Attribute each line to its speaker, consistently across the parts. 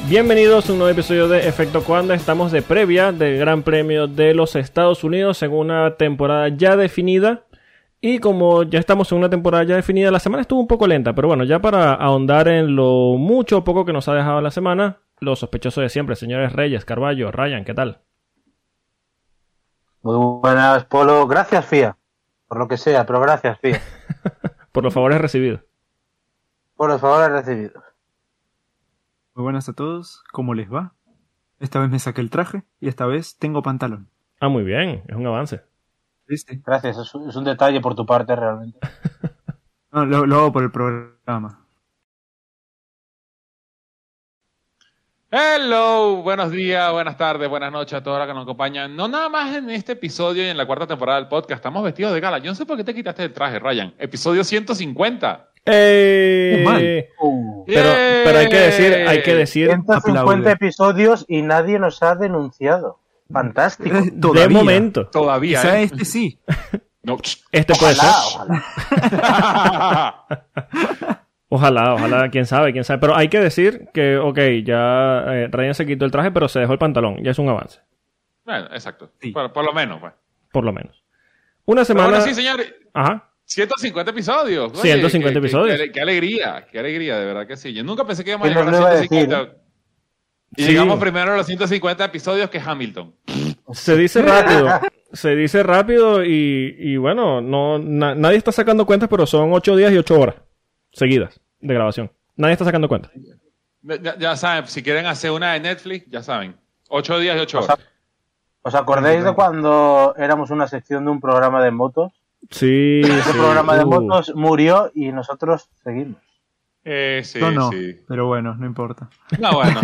Speaker 1: Bienvenidos a un nuevo episodio de Efecto Coanda. Estamos de previa del Gran Premio de los Estados Unidos en una temporada ya definida. Y como ya estamos en una temporada ya definida, la semana estuvo un poco lenta. Pero bueno, ya para ahondar en lo mucho o poco que nos ha dejado la semana, los sospechosos de siempre, señores Reyes, Carballo, Ryan, ¿qué tal?
Speaker 2: Muy buenas, Polo. Gracias, Fía. Por lo que sea, pero gracias, Fía.
Speaker 1: Por los favores recibidos.
Speaker 2: Por los favores recibidos.
Speaker 3: Muy buenas a todos, ¿cómo les va? Esta vez me saqué el traje y esta vez tengo pantalón.
Speaker 1: Ah, muy bien, es un avance.
Speaker 3: ¿Viste?
Speaker 2: Gracias, es un detalle por tu parte realmente.
Speaker 3: No, lo hago por el programa.
Speaker 4: Hello, buenos días, buenas tardes, buenas noches a todos los que nos acompañan. No nada más en este episodio y en la cuarta temporada del podcast, estamos vestidos de gala. Yo no sé por qué te quitaste el traje, Ryan. Episodio 150.
Speaker 1: Pero hay que decir
Speaker 2: 150
Speaker 3: aplaude.
Speaker 2: episodios y nadie nos ha denunciado. Fantástico.
Speaker 1: de momento.
Speaker 4: Todavía,
Speaker 3: Quizá este sí.
Speaker 4: No.
Speaker 1: Este puede ser.
Speaker 2: Ojalá.
Speaker 1: Ojalá, quién sabe. Pero hay que decir que, ok, ya Ryan se quitó el traje, pero se dejó el pantalón. Ya es un avance.
Speaker 4: Bueno, exacto.
Speaker 3: Sí.
Speaker 4: Por lo menos, pues.
Speaker 1: Por lo menos. Una
Speaker 4: Pero
Speaker 1: semana...
Speaker 4: bueno, sí, señores.
Speaker 1: Ajá.
Speaker 4: 150 episodios. Oye,
Speaker 1: 150 episodios.
Speaker 4: Qué alegría, de verdad que sí. Yo nunca pensé que íbamos a
Speaker 2: ¿Quién
Speaker 4: llegar
Speaker 2: nos
Speaker 4: a
Speaker 2: lo iba a
Speaker 4: 150. Y
Speaker 1: Sí.
Speaker 4: llegamos primero a los 150 episodios que Hamilton.
Speaker 1: Se dice rápido y bueno, nadie está sacando cuentas, pero son 8 días y 8 horas seguidas de grabación. Nadie está sacando cuentas.
Speaker 4: Ya saben, si quieren hacer una de Netflix, ya saben. 8 días y 8 horas.
Speaker 2: ¿Os acordáis de cuando éramos una sección de un programa de motos?
Speaker 1: Sí,
Speaker 2: Ese
Speaker 1: sí.
Speaker 2: programa de motos murió y nosotros seguimos.
Speaker 4: Sí,
Speaker 3: Yo no,
Speaker 4: sí.
Speaker 3: pero bueno, no importa.
Speaker 4: No, bueno.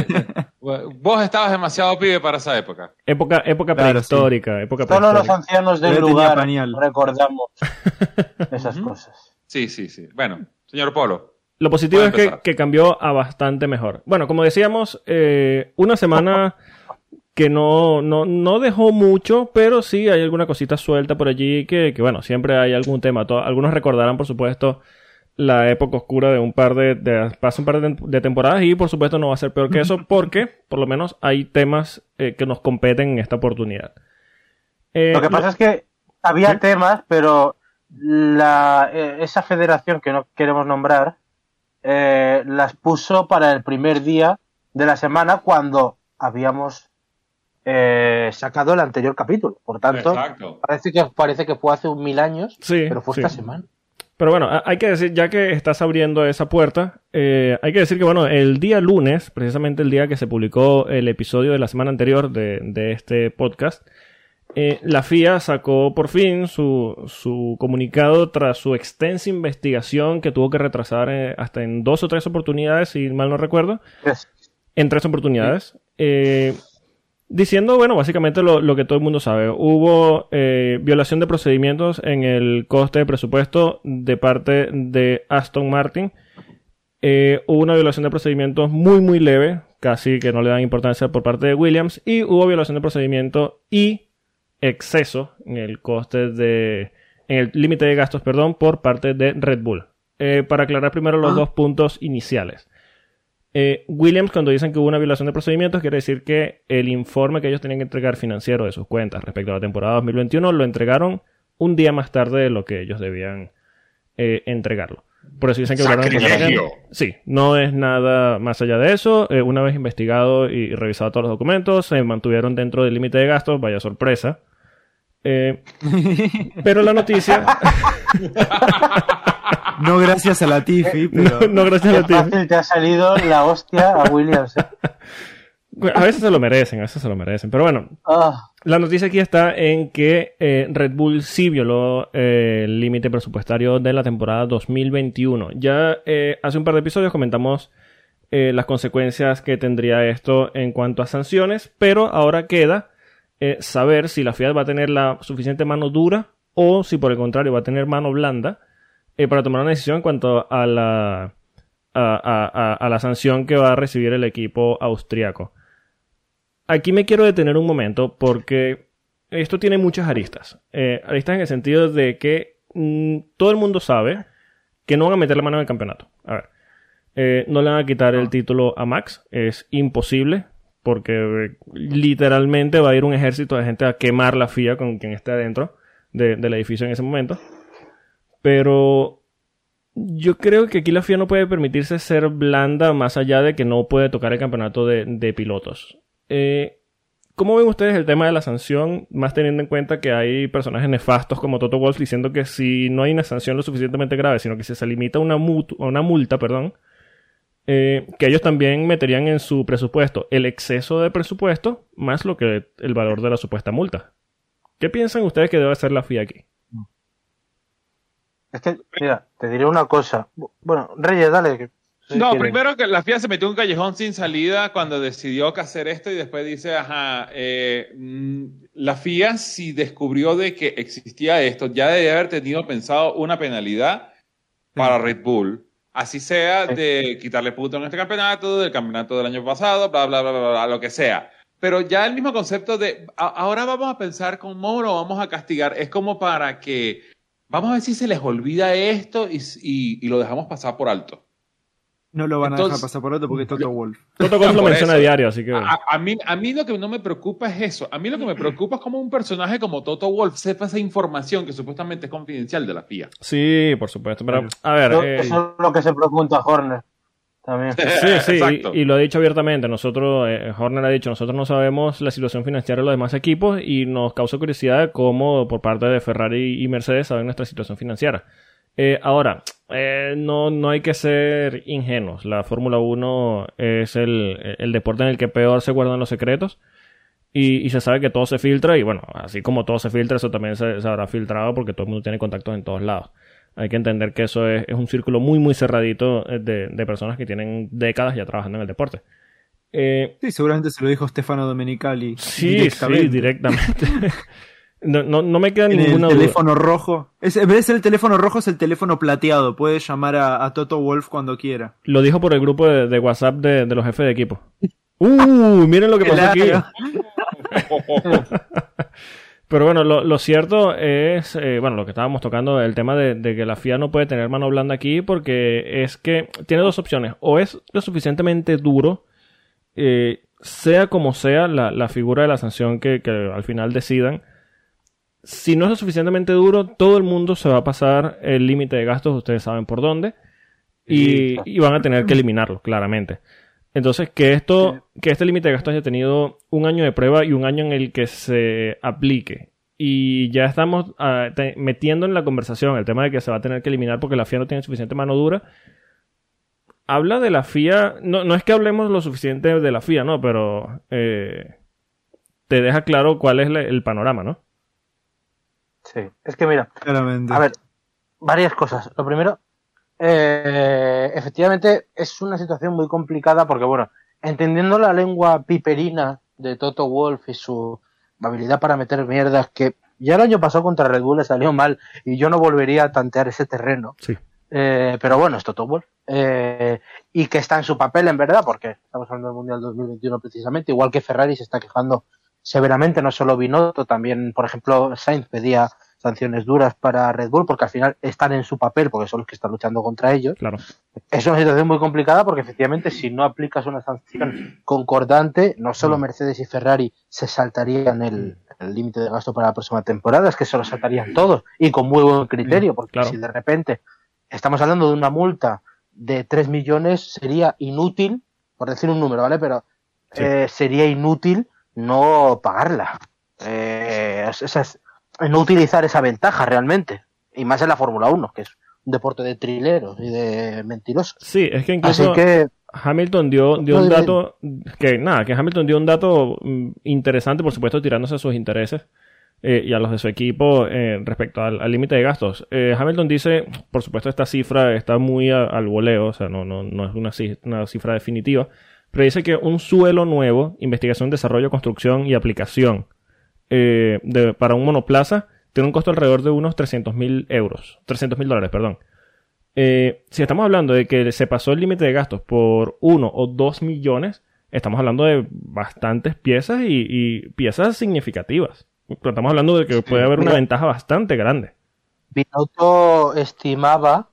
Speaker 4: Vos estabas demasiado pibe para esa época.
Speaker 1: Época
Speaker 3: Claro,
Speaker 1: prehistórica. Época
Speaker 2: Solo los
Speaker 1: prehistórica.
Speaker 2: ancianos del
Speaker 3: Yo tenía
Speaker 2: lugar
Speaker 3: pañal.
Speaker 2: recordamos esas cosas.
Speaker 4: Sí. Bueno, señor Polo.
Speaker 1: Lo positivo es
Speaker 4: Puede empezar.
Speaker 1: que cambió a bastante mejor. Bueno, como decíamos, una semana que no dejó mucho, pero sí hay alguna cosita suelta por allí que bueno, siempre hay algún tema. Algunos recordarán, por supuesto, la época oscura de un par de temporadas y, por supuesto, no va a ser peor que eso porque, por lo menos, hay temas que nos competen en esta oportunidad.
Speaker 2: Lo que pasa es que había
Speaker 1: ¿sí?
Speaker 2: temas, pero esa federación que no queremos nombrar las puso para el primer día de la semana cuando habíamos sacado el anterior capítulo. Por tanto,
Speaker 4: Exacto.
Speaker 2: parece que fue hace 1000 años,
Speaker 1: Sí,
Speaker 2: pero fue
Speaker 1: sí.
Speaker 2: esta semana.
Speaker 1: Pero bueno, hay que decir, ya que estás abriendo esa puerta, hay que decir que, bueno, el día lunes, precisamente el día que se publicó el episodio de la semana anterior de este podcast, la FIA sacó por fin su comunicado tras su extensa investigación que tuvo que retrasar hasta en 2 o 3 oportunidades, si mal no recuerdo. En 3 oportunidades. Diciendo, bueno, básicamente lo que todo el mundo sabe. Hubo violación de procedimientos en el coste de presupuesto de parte de Aston Martin. Hubo una violación de procedimientos muy, muy leve, casi que no le dan importancia por parte de Williams. Y hubo violación de procedimiento y exceso en el en el límite de gastos, perdón, por parte de Red Bull. Para aclarar primero los 2 puntos iniciales. Williams, cuando dicen que hubo una violación de procedimientos, quiere decir que el informe que ellos tenían que entregar financiero de sus cuentas respecto a la temporada 2021 lo entregaron un día más tarde de lo que ellos debían entregarlo. Por eso dicen que
Speaker 4: ¡Sacrilegio!
Speaker 1: Sí, no es nada más allá de eso. Una vez investigado y revisado todos los documentos, se mantuvieron dentro del límite de gastos. Vaya sorpresa. Pero la noticia...
Speaker 3: No gracias a la Tiffy, pero...
Speaker 1: no gracias a
Speaker 2: Qué
Speaker 1: ti.
Speaker 2: fácil te ha salido la hostia a Williams.
Speaker 1: A veces se lo merecen, Pero bueno, la noticia aquí está en que Red Bull sí violó el límite presupuestario de la temporada 2021. Ya hace un par de episodios comentamos las consecuencias que tendría esto en cuanto a sanciones, pero ahora queda saber si la FIA va a tener la suficiente mano dura o si por el contrario va a tener mano blanda para tomar una decisión en cuanto a la sanción que va a recibir el equipo austriaco. Aquí me quiero detener un momento porque esto tiene muchas aristas. Aristas en el sentido de que todo el mundo sabe que no van a meter la mano en el campeonato. A ver, No le van a quitar el título a Max, es imposible, porque literalmente va a ir un ejército de gente a quemar la FIA con quien esté adentro del edificio en ese momento. Pero yo creo que aquí la FIA no puede permitirse ser blanda más allá de que no puede tocar el campeonato de pilotos. ¿Cómo ven ustedes el tema de la sanción, más teniendo en cuenta que hay personajes nefastos como Toto Wolff diciendo que si no hay una sanción lo suficientemente grave, sino que si se limita a una multa, que ellos también meterían en su presupuesto el exceso de presupuesto más lo que el valor de la supuesta multa? ¿Qué piensan ustedes que debe hacer la FIA aquí?
Speaker 2: Es que, mira, te diré una cosa. Bueno, Reyes, dale.
Speaker 4: No, primero que la FIA se metió en un callejón sin salida cuando decidió que hacer esto y después dice, la FIA si descubrió de que existía esto, ya debe haber tenido pensado una penalidad para Red Bull. Así sea de quitarle puntos en este campeonato, del campeonato del año pasado, bla, bla, bla, bla, bla, lo que sea. Pero ya el mismo concepto de, ahora vamos a pensar cómo lo vamos a castigar, es como para que, vamos a ver si se les olvida esto y lo dejamos pasar por alto.
Speaker 3: No lo van a dejar pasar por alto porque es Toto Wolff.
Speaker 1: Toto Wolff lo menciona a diario, así que...
Speaker 4: A mí lo que no me preocupa es eso. A mí lo que me preocupa es como un personaje como Toto Wolff sepa esa información que supuestamente es confidencial de la FIA.
Speaker 1: Sí, por supuesto. Pero, a ver...
Speaker 2: Eso es lo que se pregunta Horner también.
Speaker 1: Sí, y lo ha dicho abiertamente. Nosotros, Horner ha dicho, nosotros no sabemos la situación financiera de los demás equipos y nos causa curiosidad de cómo por parte de Ferrari y Mercedes saben nuestra situación financiera. Ahora, no hay que ser ingenuos. La Fórmula 1 es el deporte en el que peor se guardan los secretos y se sabe que todo se filtra y bueno, así como todo se filtra, eso también se habrá filtrado porque todo el mundo tiene contactos en todos lados. Hay que entender que eso es un círculo muy muy cerradito de personas que tienen décadas ya trabajando en el deporte.
Speaker 3: Sí, seguramente se lo dijo Stefano Domenicali.
Speaker 1: Sí, directamente. No me queda ninguna duda.
Speaker 3: El teléfono rojo. En vez de ser el teléfono rojo, es el teléfono plateado. Puedes llamar a Toto Wolff cuando quiera.
Speaker 1: Lo dijo por el grupo de WhatsApp de los jefes de equipo. Miren lo que pasó aquí. Pero bueno, lo cierto es, lo que estábamos tocando, el tema de que la FIA no puede tener mano blanda aquí porque es que tiene dos opciones. O es lo suficientemente duro, sea como sea la figura de la sanción que al final decidan. Si no es lo suficientemente duro, todo el mundo se va a pasar el límite de gastos, ustedes saben por dónde, y van a tener que eliminarlo, claramente. Entonces, que este límite de gastos haya tenido un año de prueba y un año en el que se aplique. Y ya estamos metiendo en la conversación el tema de que se va a tener que eliminar porque la FIA no tiene suficiente mano dura. Habla de la FIA, no es que hablemos lo suficiente de la FIA, ¿no? Pero te deja claro cuál es el panorama, ¿no?
Speaker 2: Sí, es que mira,
Speaker 3: claramente.
Speaker 2: A ver, varias cosas. Lo primero, efectivamente es una situación muy complicada porque, bueno, entendiendo la lengua piperina de Toto Wolff y su habilidad para meter mierdas, que ya el año pasado contra Red Bull le salió mal y yo no volvería a tantear ese terreno.
Speaker 1: Sí.
Speaker 2: Pero bueno, es Toto Wolff. Y que está en su papel, en verdad, porque estamos hablando del Mundial 2021 precisamente, igual que Ferrari se está quejando severamente, no solo Binotto, también, por ejemplo, Sainz pedía sanciones duras para Red Bull porque al final están en su papel porque son los que están luchando contra ellos.
Speaker 1: Claro.
Speaker 2: Es una situación muy complicada porque efectivamente si no aplicas una sanción concordante, no solo Mercedes y Ferrari se saltarían el límite de gasto para la próxima temporada, es que se lo saltarían todos y con muy buen criterio, porque claro, si de repente estamos hablando de una multa de 3 millones sería inútil, por decir un número, ¿vale? Pero sería inútil no pagarla. No utilizar esa ventaja realmente. Y más en la Fórmula 1, que es un deporte de trileros y de mentirosos.
Speaker 1: Sí, es que incluso Hamilton dio un dato que Hamilton dio un dato interesante, por supuesto, tirándose a sus intereses y a los de su equipo respecto al límite de gastos. Hamilton dice, por supuesto, esta cifra está muy al voleo, o sea, no es una cifra definitiva, pero dice que un suelo nuevo, investigación, desarrollo, construcción y aplicación para un monoplaza tiene un costo alrededor de unos $300,000, perdón. Si estamos hablando de que se pasó el límite de gastos por 1 o 2 millones, estamos hablando de bastantes piezas y piezas significativas. Pero estamos hablando de que puede haber una ventaja bastante grande.
Speaker 2: Binotto estimaba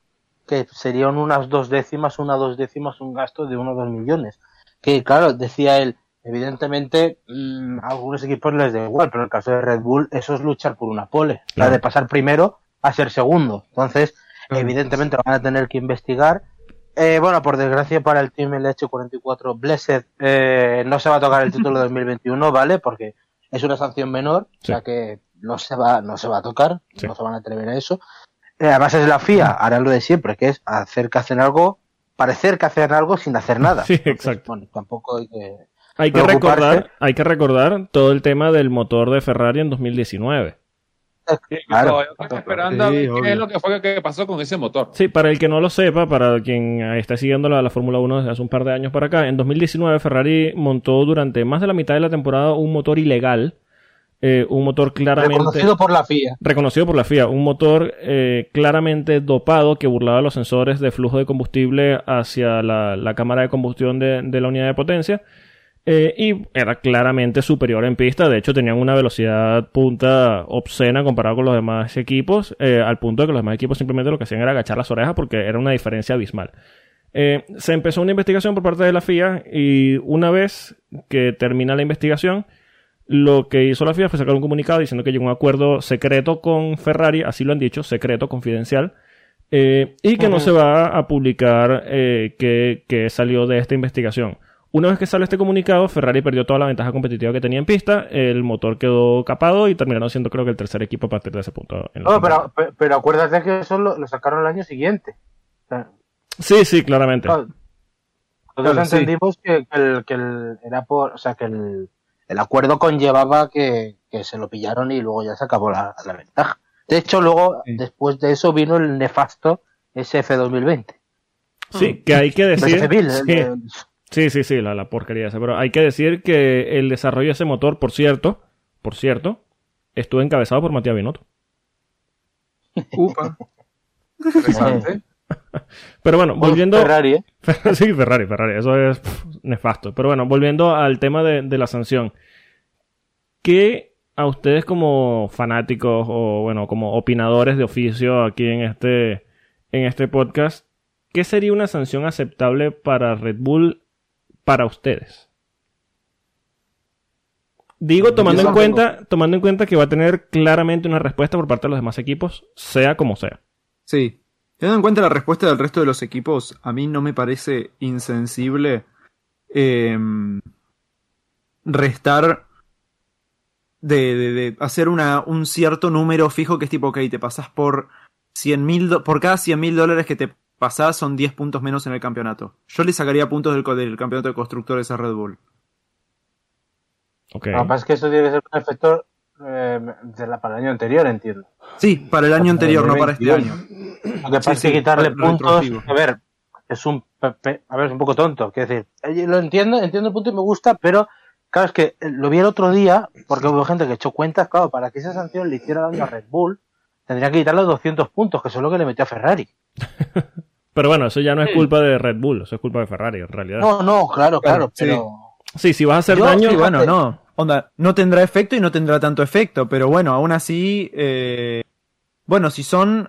Speaker 2: que serían unas 2 décimas, un gasto de 1 o 2 millones. Que claro, decía él, evidentemente a algunos equipos les da igual, pero en el caso de Red Bull eso es luchar por una pole, la de pasar primero a ser segundo. Entonces, evidentemente van a tener que investigar. Bueno, por desgracia para el Team LH44 Blessed no se va a tocar el título 2021, ¿vale? Porque es una sanción menor, o sea que no se va a tocar, no se van a atrever a eso. Además es la FIA, harán lo de siempre, que es parecer que hacen algo sin hacer nada.
Speaker 1: Sí,
Speaker 2: Entonces,
Speaker 1: exacto.
Speaker 2: bueno, tampoco
Speaker 1: Hay que recordar todo el tema del motor de Ferrari en 2019.
Speaker 2: Claro.
Speaker 4: Están esperando a ver qué es lo que fue que pasó con ese motor.
Speaker 1: Sí, para el que no lo sepa, para quien está siguiendo la Fórmula 1 desde hace un par de años para acá, en 2019 Ferrari montó durante más de la mitad de la temporada un motor ilegal, un motor claramente...
Speaker 2: Reconocido por la FIA, un motor claramente dopado que burlaba los sensores de flujo de combustible hacia la cámara de combustión de la unidad de potencia. Y era claramente superior en pista. De hecho, tenían una velocidad punta obscena comparado con los demás equipos, al punto de que los demás equipos simplemente lo que hacían era agachar las orejas porque era una diferencia abismal. Se empezó una investigación por parte de la FIA y una vez que termina la investigación, lo que hizo la FIA fue sacar un comunicado diciendo que llegó a un acuerdo secreto con Ferrari, así lo han dicho, secreto, confidencial, y que no se va a publicar que salió de esta investigación. Una vez que sale este comunicado, Ferrari perdió toda la ventaja competitiva que tenía en pista, el motor quedó capado y terminaron siendo creo que el tercer equipo a partir de ese punto. Pero acuérdate que eso lo sacaron el año siguiente. O sea,
Speaker 1: sí, claramente.
Speaker 2: Todos entendimos que el acuerdo conllevaba que se lo pillaron y luego ya se acabó la ventaja. De hecho, luego, después de eso, vino el nefasto SF 2020.
Speaker 1: Sí, que hay que decir...
Speaker 2: Sí,
Speaker 1: la porquería esa. Pero hay que decir que el desarrollo de ese motor, por cierto, estuvo encabezado por Matías Binotto.
Speaker 3: Upa.
Speaker 4: Interesante.
Speaker 1: Pero bueno, volviendo...
Speaker 2: Ferrari,
Speaker 1: Sí, Ferrari, eso es nefasto. Pero bueno, volviendo al tema de la sanción. ¿Qué a ustedes como fanáticos o bueno, como opinadores de oficio aquí en este podcast, qué sería una sanción aceptable para Red Bull para ustedes? Digo, tomando en cuenta que va a tener claramente una respuesta por parte de los demás equipos, sea como sea.
Speaker 3: Sí. Teniendo en cuenta la respuesta del resto de los equipos, a mí no me parece insensible restar de hacer un cierto número fijo que es tipo, ok, te pasás por por cada $100,000 que te pasás son 10 puntos menos en el campeonato. Yo le sacaría puntos del campeonato de constructores a Red Bull.
Speaker 1: Okay.
Speaker 2: Lo que pasa es que eso tiene que ser un efecto para el año anterior, entiendo.
Speaker 3: Sí, para el año anterior, no para este año.
Speaker 2: Lo que pasa es que quitarle puntos, a ver, es un poco tonto. Quiero decir, lo entiendo el punto y me gusta, pero claro, es que lo vi el otro día, porque hubo gente que echó cuentas, claro, para que esa sanción le hiciera daño a Red Bull, tendría que quitarle 200 puntos, que eso es lo que le metió a Ferrari.
Speaker 1: Pero bueno, eso ya no es culpa de Red Bull, eso es culpa de Ferrari, en realidad.
Speaker 2: No, claro, pero...
Speaker 1: Sí, si vas a hacer daño...
Speaker 3: Sí, bueno, no. Onda, no tendrá efecto y no tendrá tanto efecto, pero bueno, aún así... Bueno, si son,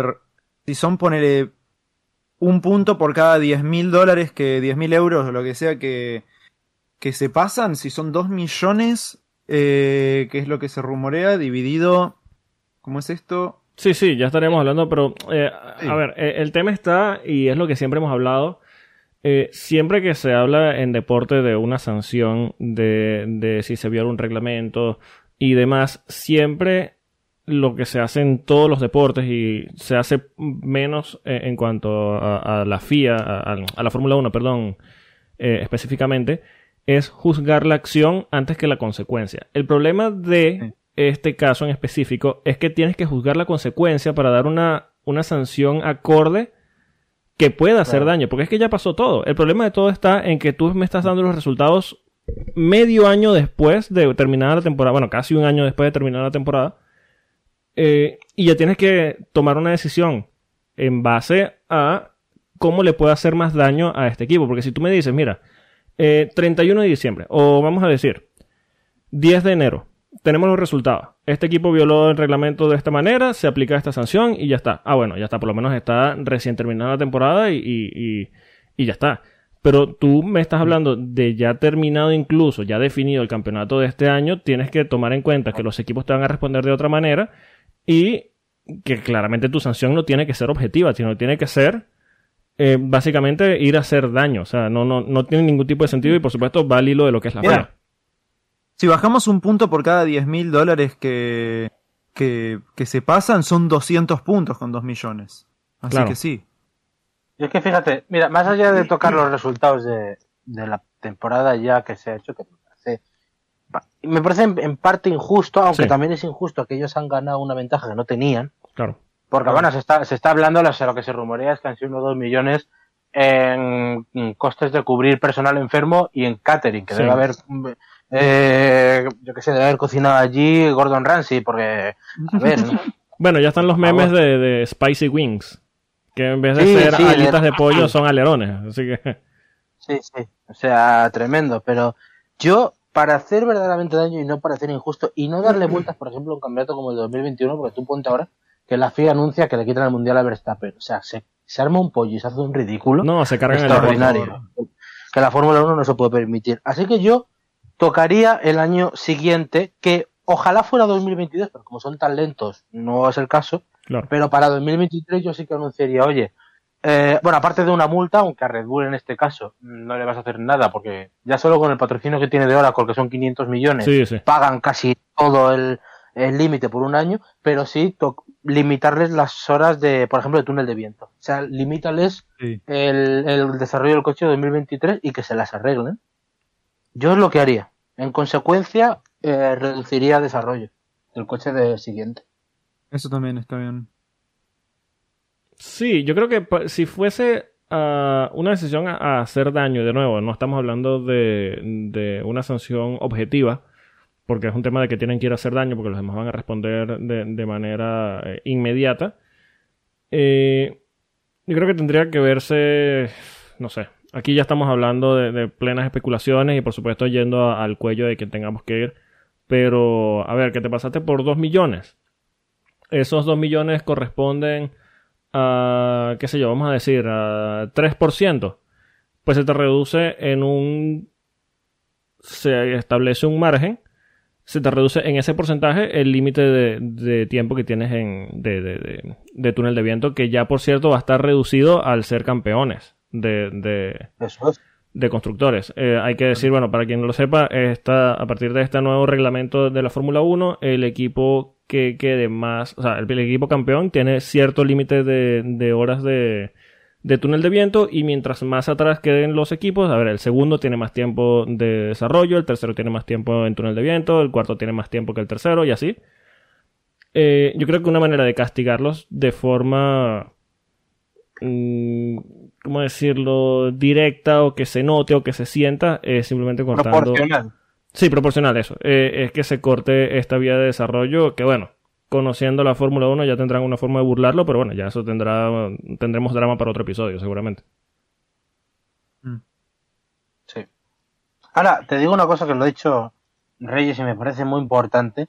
Speaker 3: ponele un punto por cada $10,000, que 10.000 euros o lo que sea que se pasan, si son 2 millones, que es lo que se rumorea, dividido... ¿Cómo es esto?
Speaker 1: Sí, ya estaremos hablando, pero
Speaker 3: sí.
Speaker 1: A ver, el tema está, y es lo que siempre hemos hablado, siempre que se habla en deporte de una sanción, de si se viola un reglamento y demás, siempre lo que se hace en todos los deportes y se hace menos en cuanto a la FIA, a la Fórmula 1, perdón, específicamente, es juzgar la acción antes que la consecuencia. El problema de este caso en específico es que tienes que juzgar la consecuencia para dar una sanción acorde que pueda hacer daño, porque es que ya pasó todo. El problema de todo está en que tú me estás dando los resultados medio año después de terminar la temporada, bueno, casi un año después de terminar la temporada, y ya tienes que tomar una decisión en base a cómo le puede hacer más daño a este equipo, porque si tú me dices, mira, 31 de diciembre, o vamos a decir 10 de enero, tenemos los resultados. Este equipo violó el reglamento de esta manera, se aplica esta sanción y ya está. Ah, bueno, ya está, por lo menos está recién terminada la temporada y ya está. Pero tú me estás hablando de ya terminado incluso, ya definido el campeonato de este año, tienes que tomar en cuenta que los equipos te van a responder de otra manera y que claramente tu sanción no tiene que ser objetiva, sino que tiene que ser básicamente ir a hacer daño. O sea, no tiene ningún tipo de sentido y por supuesto va al hilo de lo que es la FIA.
Speaker 3: Si bajamos un punto por cada $10.000 que se pasan, son 200 puntos con 2 millones. Así
Speaker 1: Claro.
Speaker 3: que sí.
Speaker 2: Y es que fíjate, mira, más allá de tocar los resultados de la temporada ya que se ha hecho, que me parece en parte injusto, aunque
Speaker 1: Sí.
Speaker 2: también es injusto que ellos han ganado una ventaja que no tenían.
Speaker 1: Claro.
Speaker 2: Porque bueno, se está hablando, lo que se rumorea es que han sido 1 o 2 millones en costes de cubrir personal enfermo y en catering, que
Speaker 1: Sí.
Speaker 2: debe haber, yo que sé, debe haber cocinado allí Gordon Ramsay, porque, a ver, ¿no?
Speaker 1: Bueno, ya están los memes de Spicy Wings, que en vez de ser
Speaker 2: Sí,
Speaker 1: alitas de pollo son alerones. Así que
Speaker 2: Sí, o sea, tremendo, pero yo, para hacer verdaderamente daño y no para hacer injusto, y no darle vueltas, por ejemplo, a un campeonato como el 2021, porque tú ponte ahora que la FIA anuncia que le quitan el Mundial a Verstappen, o sea, se arma un pollo y se hace un ridículo.
Speaker 1: no, se cargan el deporte.
Speaker 2: Extraordinario. Que la Fórmula 1 no se puede permitir. Así que yo tocaría el año siguiente, que ojalá fuera 2022, pero como son tan lentos, no es el caso.
Speaker 1: Claro.
Speaker 2: Pero para 2023 yo sí que anunciaría, oye, bueno, aparte de una multa, aunque a Red Bull en este caso no le vas a hacer nada, porque ya solo con el patrocinio que tiene de Oracle, que son 500 millones,
Speaker 1: Sí, sí.
Speaker 2: pagan casi todo el límite por un año, pero sí limitarles las horas de, por ejemplo, de túnel de viento. O sea, limítales
Speaker 3: Sí.
Speaker 2: el desarrollo del coche de 2023 y que se las arreglen. Yo es lo que haría. En consecuencia, reduciría desarrollo del coche del siguiente.
Speaker 3: Eso también está bien.
Speaker 1: Sí, yo creo que si fuese una decisión a hacer daño, de nuevo, no estamos hablando de una sanción objetiva, porque es un tema de que tienen que ir a hacer daño, porque los demás van a responder de manera inmediata. Yo creo que tendría que verse, no sé, aquí ya estamos hablando de plenas especulaciones y por supuesto yendo al cuello de que tengamos que ir, pero a ver, que te pasaste por 2 millones. Esos 2 millones corresponden a, qué sé yo, vamos a decir, a 3%. Pues se te reduce se establece un margen, se te reduce en ese porcentaje el límite de tiempo que tienes de túnel de viento, que ya por cierto va a estar reducido al ser campeones
Speaker 2: Eso es.
Speaker 1: de constructores. Hay que decir, bueno, para quien no lo sepa, a partir de este nuevo reglamento de la Fórmula 1, el equipo que quede más, o sea, el equipo campeón tiene cierto límite de horas de túnel de viento, y mientras más atrás queden los equipos, a ver, el segundo tiene más tiempo de desarrollo, el tercero tiene más tiempo en túnel de viento, el cuarto tiene más tiempo que el tercero y así. Yo creo que una manera de castigarlos de forma, ¿cómo decirlo?, directa, o que se note o que se sienta, es simplemente cortando...
Speaker 2: Proporcional.
Speaker 1: Sí, proporcional, eso. Es que se corte esta vía de desarrollo, que bueno, conociendo la Fórmula 1 ya tendrán una forma de burlarlo, pero bueno, ya eso tendremos drama para otro episodio, seguramente.
Speaker 2: Sí. Ahora, te digo una cosa que lo ha dicho Reyes y me parece muy importante.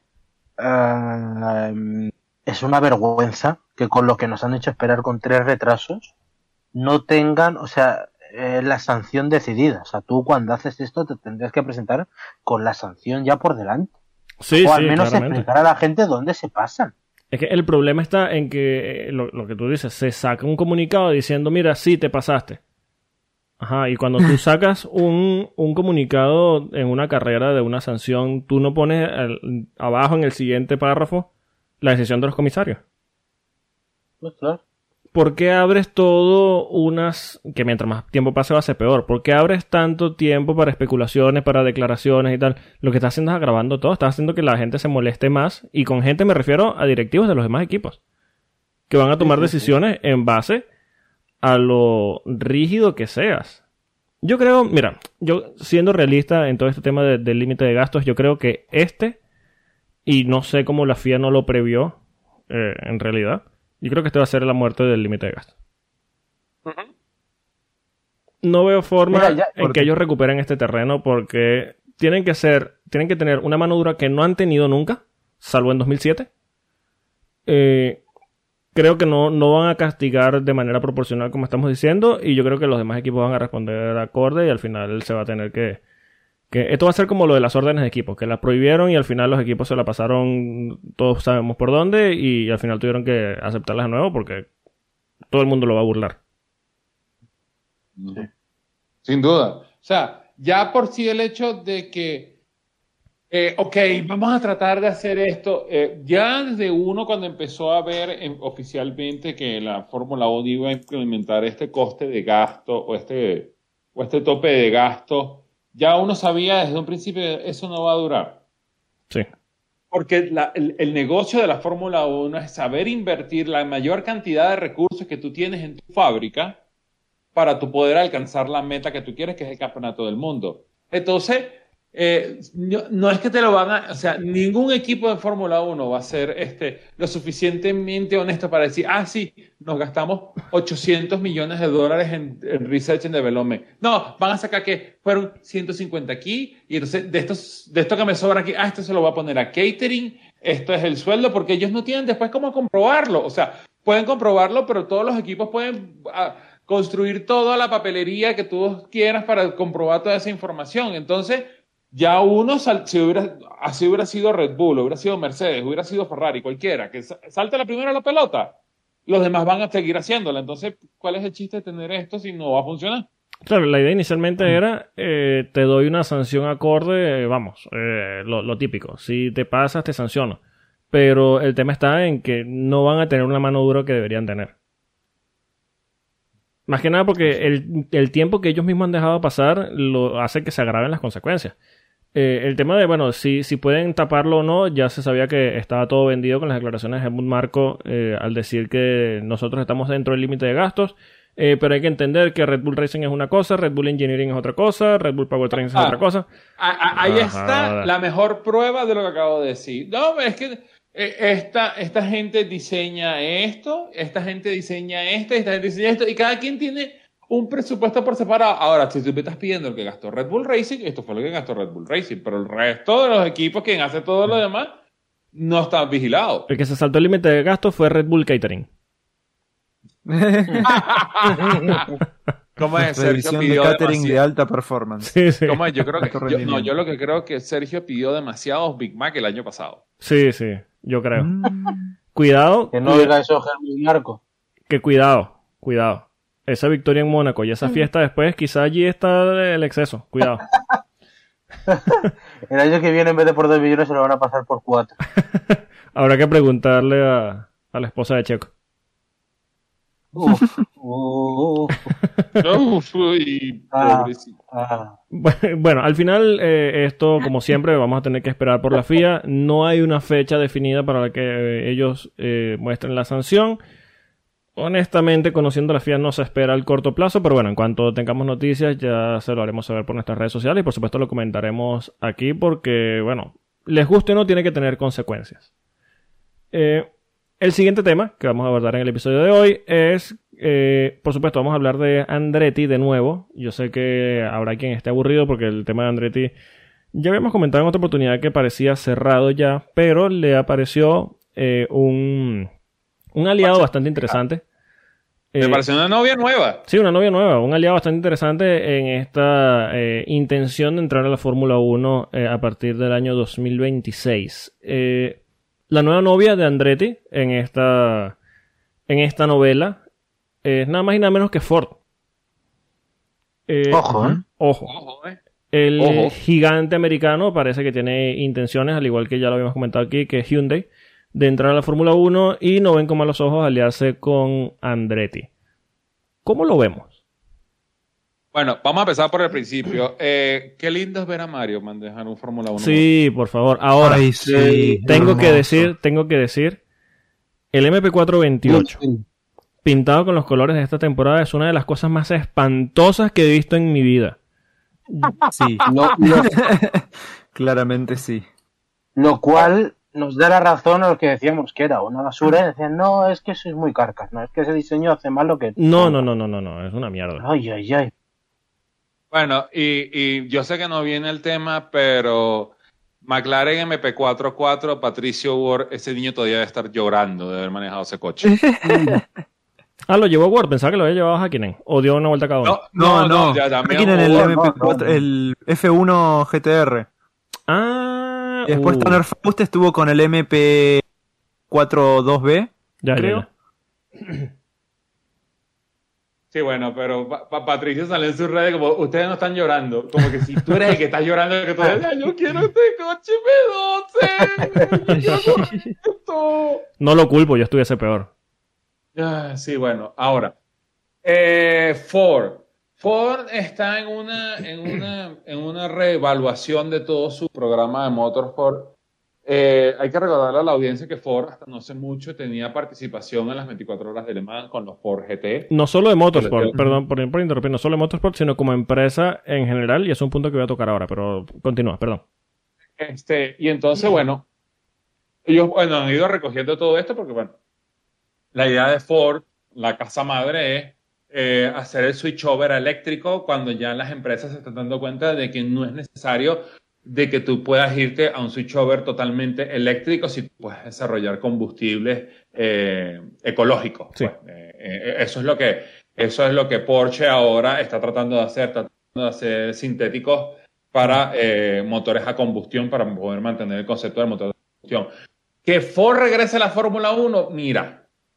Speaker 2: Es una vergüenza que con lo que nos han hecho esperar con 3 retrasos no tengan, o sea, la sanción decidida. O sea, tú cuando haces esto te tendrías que presentar con la sanción ya por delante.
Speaker 1: Sí,
Speaker 2: O al
Speaker 1: sí,
Speaker 2: menos
Speaker 1: claramente.
Speaker 2: explicar a la gente dónde se pasan.
Speaker 1: Es que el problema está en que, lo que tú dices, se saca un comunicado diciendo, mira, sí, te pasaste. Ajá, y cuando tú sacas un comunicado en una carrera de una sanción, tú no pones abajo en el siguiente párrafo la decisión de los comisarios.
Speaker 2: Pues claro.
Speaker 1: ¿Por qué abres todo que mientras más tiempo pase va a ser peor? ¿Por qué abres tanto tiempo para especulaciones, para declaraciones y tal? Lo que estás haciendo es agravando todo. Estás haciendo que la gente se moleste más. Y con gente me refiero a directivos de los demás equipos, que van a tomar decisiones en base a lo rígido que seas. Yo creo, mira, yo siendo realista en todo este tema del límite de gastos, yo creo que y no sé cómo la FIA no lo previó, en realidad, yo creo que este va a ser la muerte del límite de gastos. No veo forma
Speaker 2: Mira,
Speaker 1: en que ellos recuperen este terreno, porque tienen que tener una mano dura que no han tenido nunca, salvo en 2007. Creo que no van a castigar de manera proporcional como estamos diciendo, y yo creo que los demás equipos van a responder acorde y al final se va a tener que esto va a ser como lo de las órdenes de equipo, que la prohibieron y al final los equipos se la pasaron, todos sabemos por dónde, y al final tuvieron que aceptarlas de nuevo porque todo el mundo lo va a burlar.
Speaker 4: Sí. Sin duda. O sea, ya por sí el hecho de que ok, vamos a tratar de hacer esto. Ya desde uno cuando empezó a ver oficialmente que la Fórmula 1 iba a implementar este coste de gasto o este tope de gasto, ya uno sabía desde un principio que eso no va a durar.
Speaker 1: Sí.
Speaker 4: Porque el negocio de la Fórmula 1 es saber invertir la mayor cantidad de recursos que tú tienes en tu fábrica para tu poder alcanzar la meta que tú quieres, que es el campeonato del mundo. Entonces, no es que te lo van a... O sea, ningún equipo de Fórmula 1 va a ser lo suficientemente honesto para decir, sí, nos gastamos $800 millones en Research and Development. No, van a sacar que fueron 150 aquí, y entonces de esto que me sobra aquí, esto se lo voy a poner a catering, esto es el sueldo, porque ellos no tienen después cómo comprobarlo. O sea, pueden comprobarlo, pero todos los equipos pueden... construir toda la papelería que tú quieras para comprobar toda esa información. Entonces, ya uno, así hubiera sido Red Bull, hubiera sido Mercedes, hubiera sido Ferrari, cualquiera, que salte la primera la pelota, los demás van a seguir haciéndola. Entonces, ¿cuál es el chiste de tener esto si no va a funcionar?
Speaker 1: Claro, la idea inicialmente era, te doy una sanción acorde, lo típico. Si te pasas, te sanciono. Pero el tema está en que no van a tener una mano dura que deberían tener. Más que nada porque el tiempo que ellos mismos han dejado pasar lo hace que se agraven las consecuencias. El tema de, si pueden taparlo o no, ya se sabía que estaba todo vendido con las declaraciones de Helmut Marko al decir que nosotros estamos dentro del límite de gastos, pero hay que entender que Red Bull Racing es una cosa, Red Bull Engineering es otra cosa, Red Bull Powertrain es otra cosa.
Speaker 4: Ahí está la mejor prueba de lo que acabo de decir. No, es que... Esta gente diseña esto, esta gente diseña esto, esta gente diseña esto, y cada quien tiene un presupuesto por separado. Ahora, si tú me estás pidiendo lo que gastó Red Bull Racing, esto fue lo que gastó Red Bull Racing, pero el resto de los equipos, quien hace todo lo demás, no están vigilados.
Speaker 1: El que se saltó el límite de gasto fue Red Bull Catering.
Speaker 3: ¿Cómo es? Sergio pidió de catering de alta performance.
Speaker 1: Sí.
Speaker 4: ¿Cómo es? Yo lo que creo que Sergio pidió demasiados Big Mac el año pasado.
Speaker 1: Sí, yo creo. Cuidado.
Speaker 2: Que no diga eso Helmut Marko.
Speaker 1: Que cuidado. Esa victoria en Mónaco y esa fiesta después, quizá allí está el exceso. Cuidado.
Speaker 2: El año que viene, en vez de por 2 millones, se lo van a pasar por 4.
Speaker 1: Habrá que preguntarle a la esposa de Checo. Bueno, al final esto, como siempre, vamos a tener que esperar por la FIA. No hay una fecha definida para la que ellos muestren la sanción. Honestamente, conociendo la FIA, no se espera al corto plazo, pero bueno, en cuanto tengamos noticias ya se lo haremos saber por nuestras redes sociales y por supuesto lo comentaremos aquí porque, bueno, les guste o no, tiene que tener consecuencias. El siguiente tema que vamos a abordar en el episodio de hoy es, por supuesto, vamos a hablar de Andretti de nuevo. Yo sé que habrá quien esté aburrido porque el tema de Andretti ya habíamos comentado en otra oportunidad que parecía cerrado ya, pero le apareció un aliado bastante interesante.
Speaker 4: Me pareció una novia nueva.
Speaker 1: Sí, una novia nueva, un aliado bastante interesante en esta intención de entrar a la Fórmula 1 a partir del año 2026. La nueva novia de Andretti en esta novela es nada más y nada menos que Ford. Ojo. El gigante americano parece que tiene intenciones, al igual que ya lo habíamos comentado aquí, que Hyundai, de entrar a la Fórmula 1 y no ven con malos ojos aliarse con Andretti. ¿Cómo lo vemos?
Speaker 4: Bueno, vamos a empezar por el principio. Qué lindo es ver a Mario manejar un Fórmula 1.
Speaker 1: Sí, por favor. Ahora, tengo que decir, el MP428 pintado con los colores de esta temporada es una de las cosas más espantosas que he visto en mi vida.
Speaker 3: Sí, claramente sí.
Speaker 2: Lo cual nos da la razón a los que decíamos que era una basura y decían, no, es que eso es muy carcas, no, es que ese diseño hace mal lo que...
Speaker 1: No, es una mierda.
Speaker 2: Ay.
Speaker 4: Bueno, y yo sé que no viene el tema, pero McLaren MP44, Patricio Ward, ese niño todavía debe estar llorando de haber manejado ese coche.
Speaker 1: Lo llevó Ward, pensaba que lo había llevado Hakkinen. O dio una vuelta cada uno.
Speaker 3: No.
Speaker 4: Ya también
Speaker 3: Aquí en el
Speaker 2: Ward,
Speaker 3: MP4, el F1 GTR. Y después Tanner Faust estuvo con el MP42B,
Speaker 1: ya,
Speaker 3: creo.
Speaker 1: ya.
Speaker 4: Sí, bueno, pero Patricio sale en sus redes como, ustedes no están llorando. Como que si tú eres el que está llorando, que tú dices, yo quiero este coche M12. Yo quiero esto.
Speaker 1: No lo culpo, yo estuviese peor.
Speaker 4: Sí, bueno, ahora. Ford. Ford está en una reevaluación de todo su programa de Motorsport. Hay que recordarle a la audiencia que Ford hasta no hace mucho tenía participación en las 24 horas de Le Mans con los Ford GT.
Speaker 1: No solo de Motorsport, perdón por interrumpir, no solo de Motorsport, sino como empresa en general, y es un punto que voy a tocar ahora, pero continúa, perdón.
Speaker 4: Y entonces, bueno, ellos han ido recogiendo todo esto porque, bueno, la idea de Ford, la casa madre, es hacer el switchover eléctrico cuando ya las empresas se están dando cuenta de que no es necesario de que tú puedas irte a un switchover totalmente eléctrico si tú puedes desarrollar combustibles ecológicos.
Speaker 1: Sí.
Speaker 4: Pues, eso es lo que Porsche ahora está tratando de hacer sintéticos para motores a combustión, para poder mantener el concepto del motor de combustión. Que Ford regrese a la Fórmula 1, mira,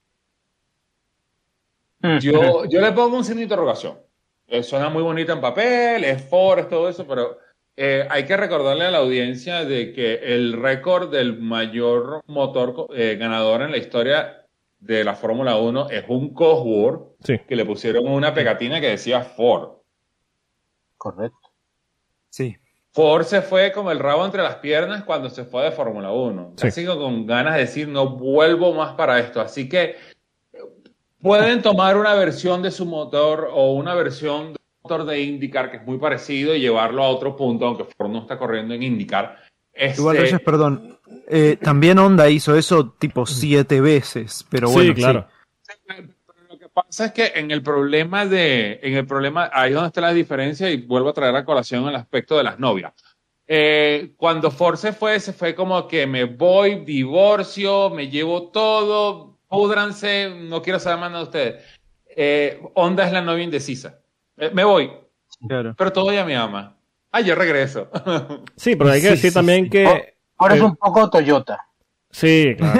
Speaker 4: yo le pongo un signo de interrogación. Suena muy bonito en papel, es Ford, es todo eso, pero hay que recordarle a la audiencia de que el récord del mayor motor ganador en la historia de la Fórmula 1 es un Cosworth,
Speaker 1: Sí.
Speaker 4: que le pusieron una pegatina que decía Ford.
Speaker 2: Correcto.
Speaker 3: Sí.
Speaker 4: Ford se fue con el rabo entre las piernas cuando se fue de Fórmula 1.
Speaker 1: Sí.
Speaker 4: Así que con ganas de decir, no vuelvo más para esto. Así que pueden tomar una versión de su motor o una versión de motor de IndyCar que es muy parecido y llevarlo a otro punto, aunque Ford no está corriendo en IndyCar.
Speaker 3: Igual, Reyes, perdón. También Honda hizo eso tipo 7 veces, pero bueno.
Speaker 1: Sí, claro.
Speaker 4: Pero lo que pasa es que en el problema, ahí es donde está la diferencia, y vuelvo a traer a colación el aspecto de las novias. Cuando Ford se fue como que me voy, divorcio, me llevo todo, púdranse, no quiero saber más nada de ustedes. Honda es la novia indecisa. Me voy,
Speaker 3: Claro.
Speaker 4: pero todavía me ama. Yo regreso.
Speaker 1: Sí, pero hay que decir también que...
Speaker 2: Ahora es un poco Toyota.
Speaker 1: Sí, claro.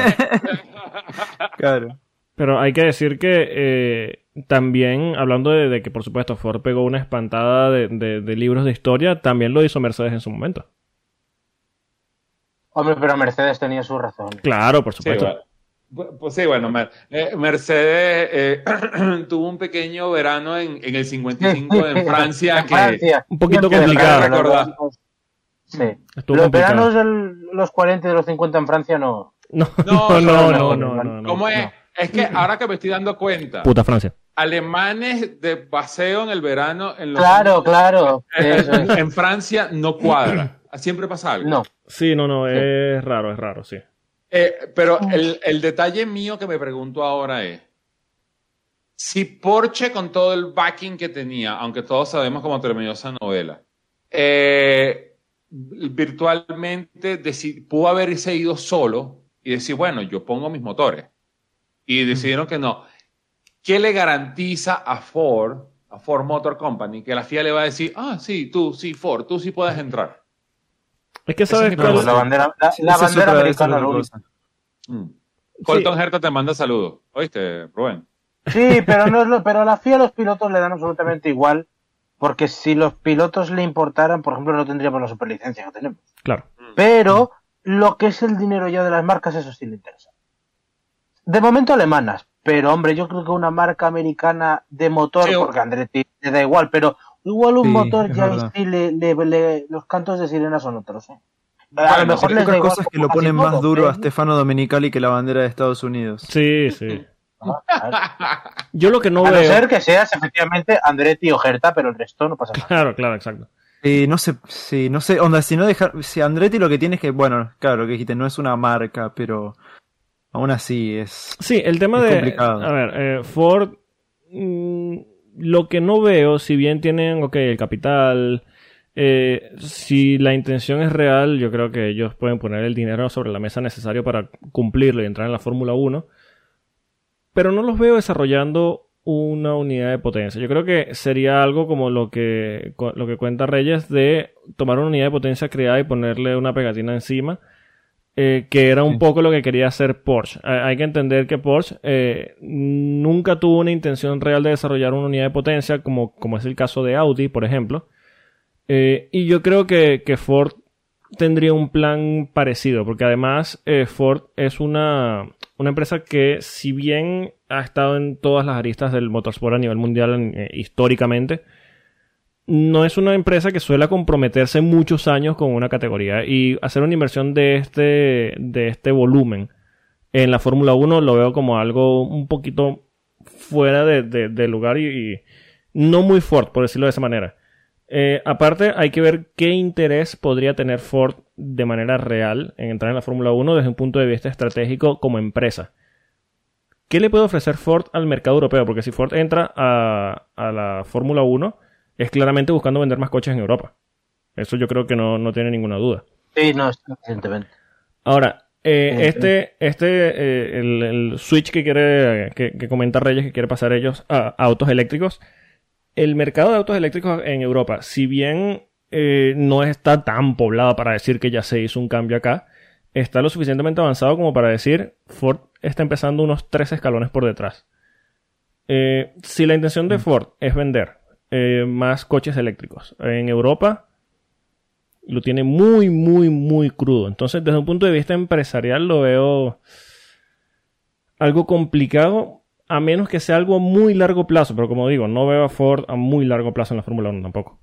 Speaker 3: Claro.
Speaker 1: Pero hay que decir que también, hablando de que por supuesto Ford pegó una espantada de libros de historia, también lo hizo Mercedes en su momento.
Speaker 2: Hombre, pero Mercedes tenía su razón.
Speaker 1: Claro, por supuesto.
Speaker 4: Sí, pues sí, bueno, Mercedes tuvo un pequeño verano en el 55 en Francia,
Speaker 2: En Francia.
Speaker 1: Un poquito
Speaker 2: Siempre
Speaker 1: complicado.
Speaker 2: recordar.
Speaker 4: Recordar.
Speaker 2: Sí.
Speaker 1: Estuvo
Speaker 2: Los
Speaker 1: complicado.
Speaker 2: veranos de los 40 y de los 50 en Francia no.
Speaker 1: No.
Speaker 2: No.
Speaker 4: Es que ahora que me estoy dando cuenta,
Speaker 1: Puta Francia.
Speaker 4: alemanes de paseo en el verano en
Speaker 2: Claro. Eso es.
Speaker 4: en Francia no cuadra. Siempre pasa algo.
Speaker 2: No.
Speaker 1: Sí, es raro, sí.
Speaker 4: Pero el detalle mío que me pregunto ahora es, si Porsche con todo el backing que tenía, aunque todos sabemos cómo terminó esa novela, virtualmente pudo haberse ido solo y decir, bueno, yo pongo mis motores. Y decidieron que no. ¿Qué le garantiza a Ford Motor Company, que la FIA le va a decir, sí, Ford, tú sí puedes entrar?
Speaker 1: Es que sabes
Speaker 4: Ese es mi
Speaker 1: cuál...
Speaker 4: problema.
Speaker 2: La bandera, la
Speaker 3: Esa es
Speaker 2: bandera
Speaker 3: otra-
Speaker 2: americana
Speaker 3: esa es
Speaker 2: lo
Speaker 3: otra
Speaker 2: único.
Speaker 3: cosa.
Speaker 4: Colton Herta te manda saludos. ¿Oíste, Rubén?
Speaker 2: Sí, pero a la FIA los pilotos le dan absolutamente igual, porque si los pilotos le importaran, por ejemplo, no tendríamos la superlicencia que tenemos.
Speaker 1: Claro.
Speaker 2: Pero lo que es el dinero ya de las marcas, eso sí le interesa. De momento alemanas, pero hombre, yo creo que una marca americana de motor,
Speaker 4: Sí,
Speaker 2: porque a Andretti le da igual, pero igual un
Speaker 3: Sí,
Speaker 2: motor
Speaker 3: es
Speaker 2: ya
Speaker 3: verdad.
Speaker 2: sí los cantos de sirena son otros. A
Speaker 4: Bueno,
Speaker 2: lo mejor
Speaker 3: Hay
Speaker 2: les da
Speaker 3: otras
Speaker 2: igual
Speaker 3: cosas que
Speaker 2: como
Speaker 3: lo
Speaker 2: casi
Speaker 3: ponen más
Speaker 2: todo,
Speaker 3: duro a
Speaker 2: pero-
Speaker 3: Stefano Domenicali que la bandera de Estados Unidos.
Speaker 1: Sí, sí.
Speaker 2: Claro.
Speaker 1: Yo lo que no
Speaker 2: A no
Speaker 1: veo...
Speaker 2: ser que seas efectivamente Andretti o Herta, pero el resto no pasa nada.
Speaker 1: Claro, exacto.
Speaker 3: No sé, onda, si Andretti lo que tiene es que, bueno, claro, lo que dijiste, no es una marca, pero aún así es...
Speaker 1: Sí, el tema
Speaker 3: Es
Speaker 1: de...
Speaker 3: complicado.
Speaker 1: A ver, Ford Lo que no veo, si bien tienen, el capital, si la intención es real, yo creo que ellos pueden poner el dinero sobre la mesa necesario para cumplirlo y entrar en la Fórmula 1, pero no los veo desarrollando una unidad de potencia. Yo creo que sería algo como lo que cuenta Reyes, de tomar una unidad de potencia creada y ponerle una pegatina encima, que era un poco lo que quería hacer Porsche. Hay que entender que Porsche nunca tuvo una intención real de desarrollar una unidad de potencia, como es el caso de Audi, por ejemplo. Y yo creo que Ford tendría un plan parecido, porque además Ford es una empresa que, si bien ha estado en todas las aristas del motorsport a nivel mundial históricamente, no es una empresa que suele comprometerse muchos años con una categoría, y hacer una inversión de este volumen en la Fórmula 1 lo veo como algo un poquito fuera de lugar y no muy Ford, por decirlo de esa manera. Aparte, hay que ver qué interés podría tener Ford de manera real en entrar en la Fórmula 1 desde un punto de vista estratégico como empresa. ¿Qué le puede ofrecer Ford al mercado europeo? Porque si Ford entra a la Fórmula 1, es claramente buscando vender más coches en Europa. Eso yo creo que no tiene ninguna duda.
Speaker 2: Sí, no, evidentemente.
Speaker 1: Ahora, el switch que comenta Reyes, que quiere pasar ellos a autos eléctricos. El mercado de autos eléctricos en Europa, si bien no está tan poblado para decir que ya se hizo un cambio acá, está lo suficientemente avanzado como para decir Ford está empezando unos 3 escalones por detrás. Si la intención de Ford es vender más coches eléctricos en Europa, lo tiene muy, muy, muy crudo. Entonces, desde un punto de vista empresarial, lo veo algo complicado, a menos que sea algo a muy largo plazo. Pero como digo, no veo a Ford a muy largo plazo en la Fórmula 1 tampoco.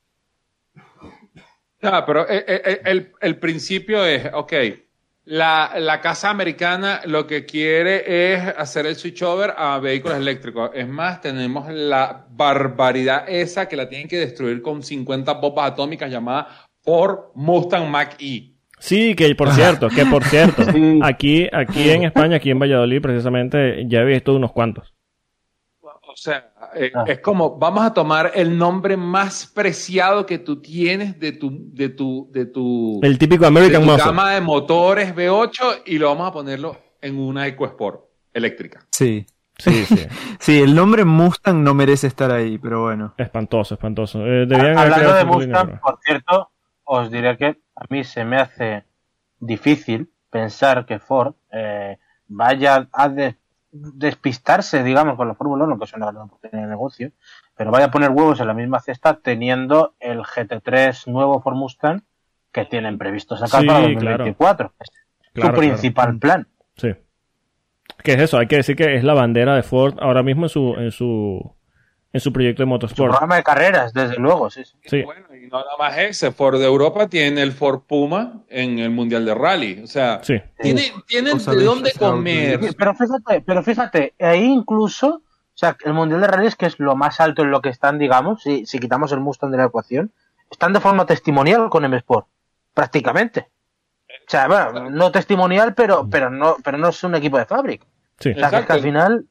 Speaker 4: Pero el principio es, la casa americana lo que quiere es hacer el switchover a vehículos eléctricos. Es más, tenemos la barbaridad esa que la tienen que destruir con 50 bombas atómicas llamada Ford Mustang Mach-E.
Speaker 1: Sí, por cierto, sí. Aquí en España, aquí en Valladolid, precisamente, ya he visto unos cuantos.
Speaker 4: O sea, es como, vamos a tomar el nombre más preciado que tú tienes de tu
Speaker 1: el típico American Muscle,
Speaker 4: gama de motores V8, y lo vamos a ponerlo en una EcoSport eléctrica.
Speaker 3: Sí. Sí, el nombre Mustang no merece estar ahí, pero bueno.
Speaker 1: Espantoso.
Speaker 2: Hablando de Mustang, por cierto, os diré que a mí se me hace difícil pensar que Ford vaya a despistarse, digamos, con la Fórmula 1, que es una gran oportunidad de negocio, pero vaya a poner huevos en la misma cesta teniendo el GT3 nuevo Ford Mustang que tienen previsto sacar para 2024. Claro. Su principal plan.
Speaker 1: Sí. ¿Qué es eso? Hay que decir que es la bandera de Ford ahora mismo en su proyecto de motorsport.
Speaker 2: Su programa de carreras, desde luego, sí.
Speaker 4: Bueno, y no nada más ese. Ford de Europa tiene el Ford Puma en el Mundial de Rally. O sea, tienen de dónde comer.
Speaker 2: Pero fíjate, ahí incluso, o sea, el Mundial de Rally es que es lo más alto en lo que están, digamos, si quitamos el Mustang de la ecuación, están de forma testimonial con M-Sport, prácticamente. O sea, bueno, no testimonial, pero no es un equipo de fábrica.
Speaker 1: Sí.
Speaker 2: O sea, que al final...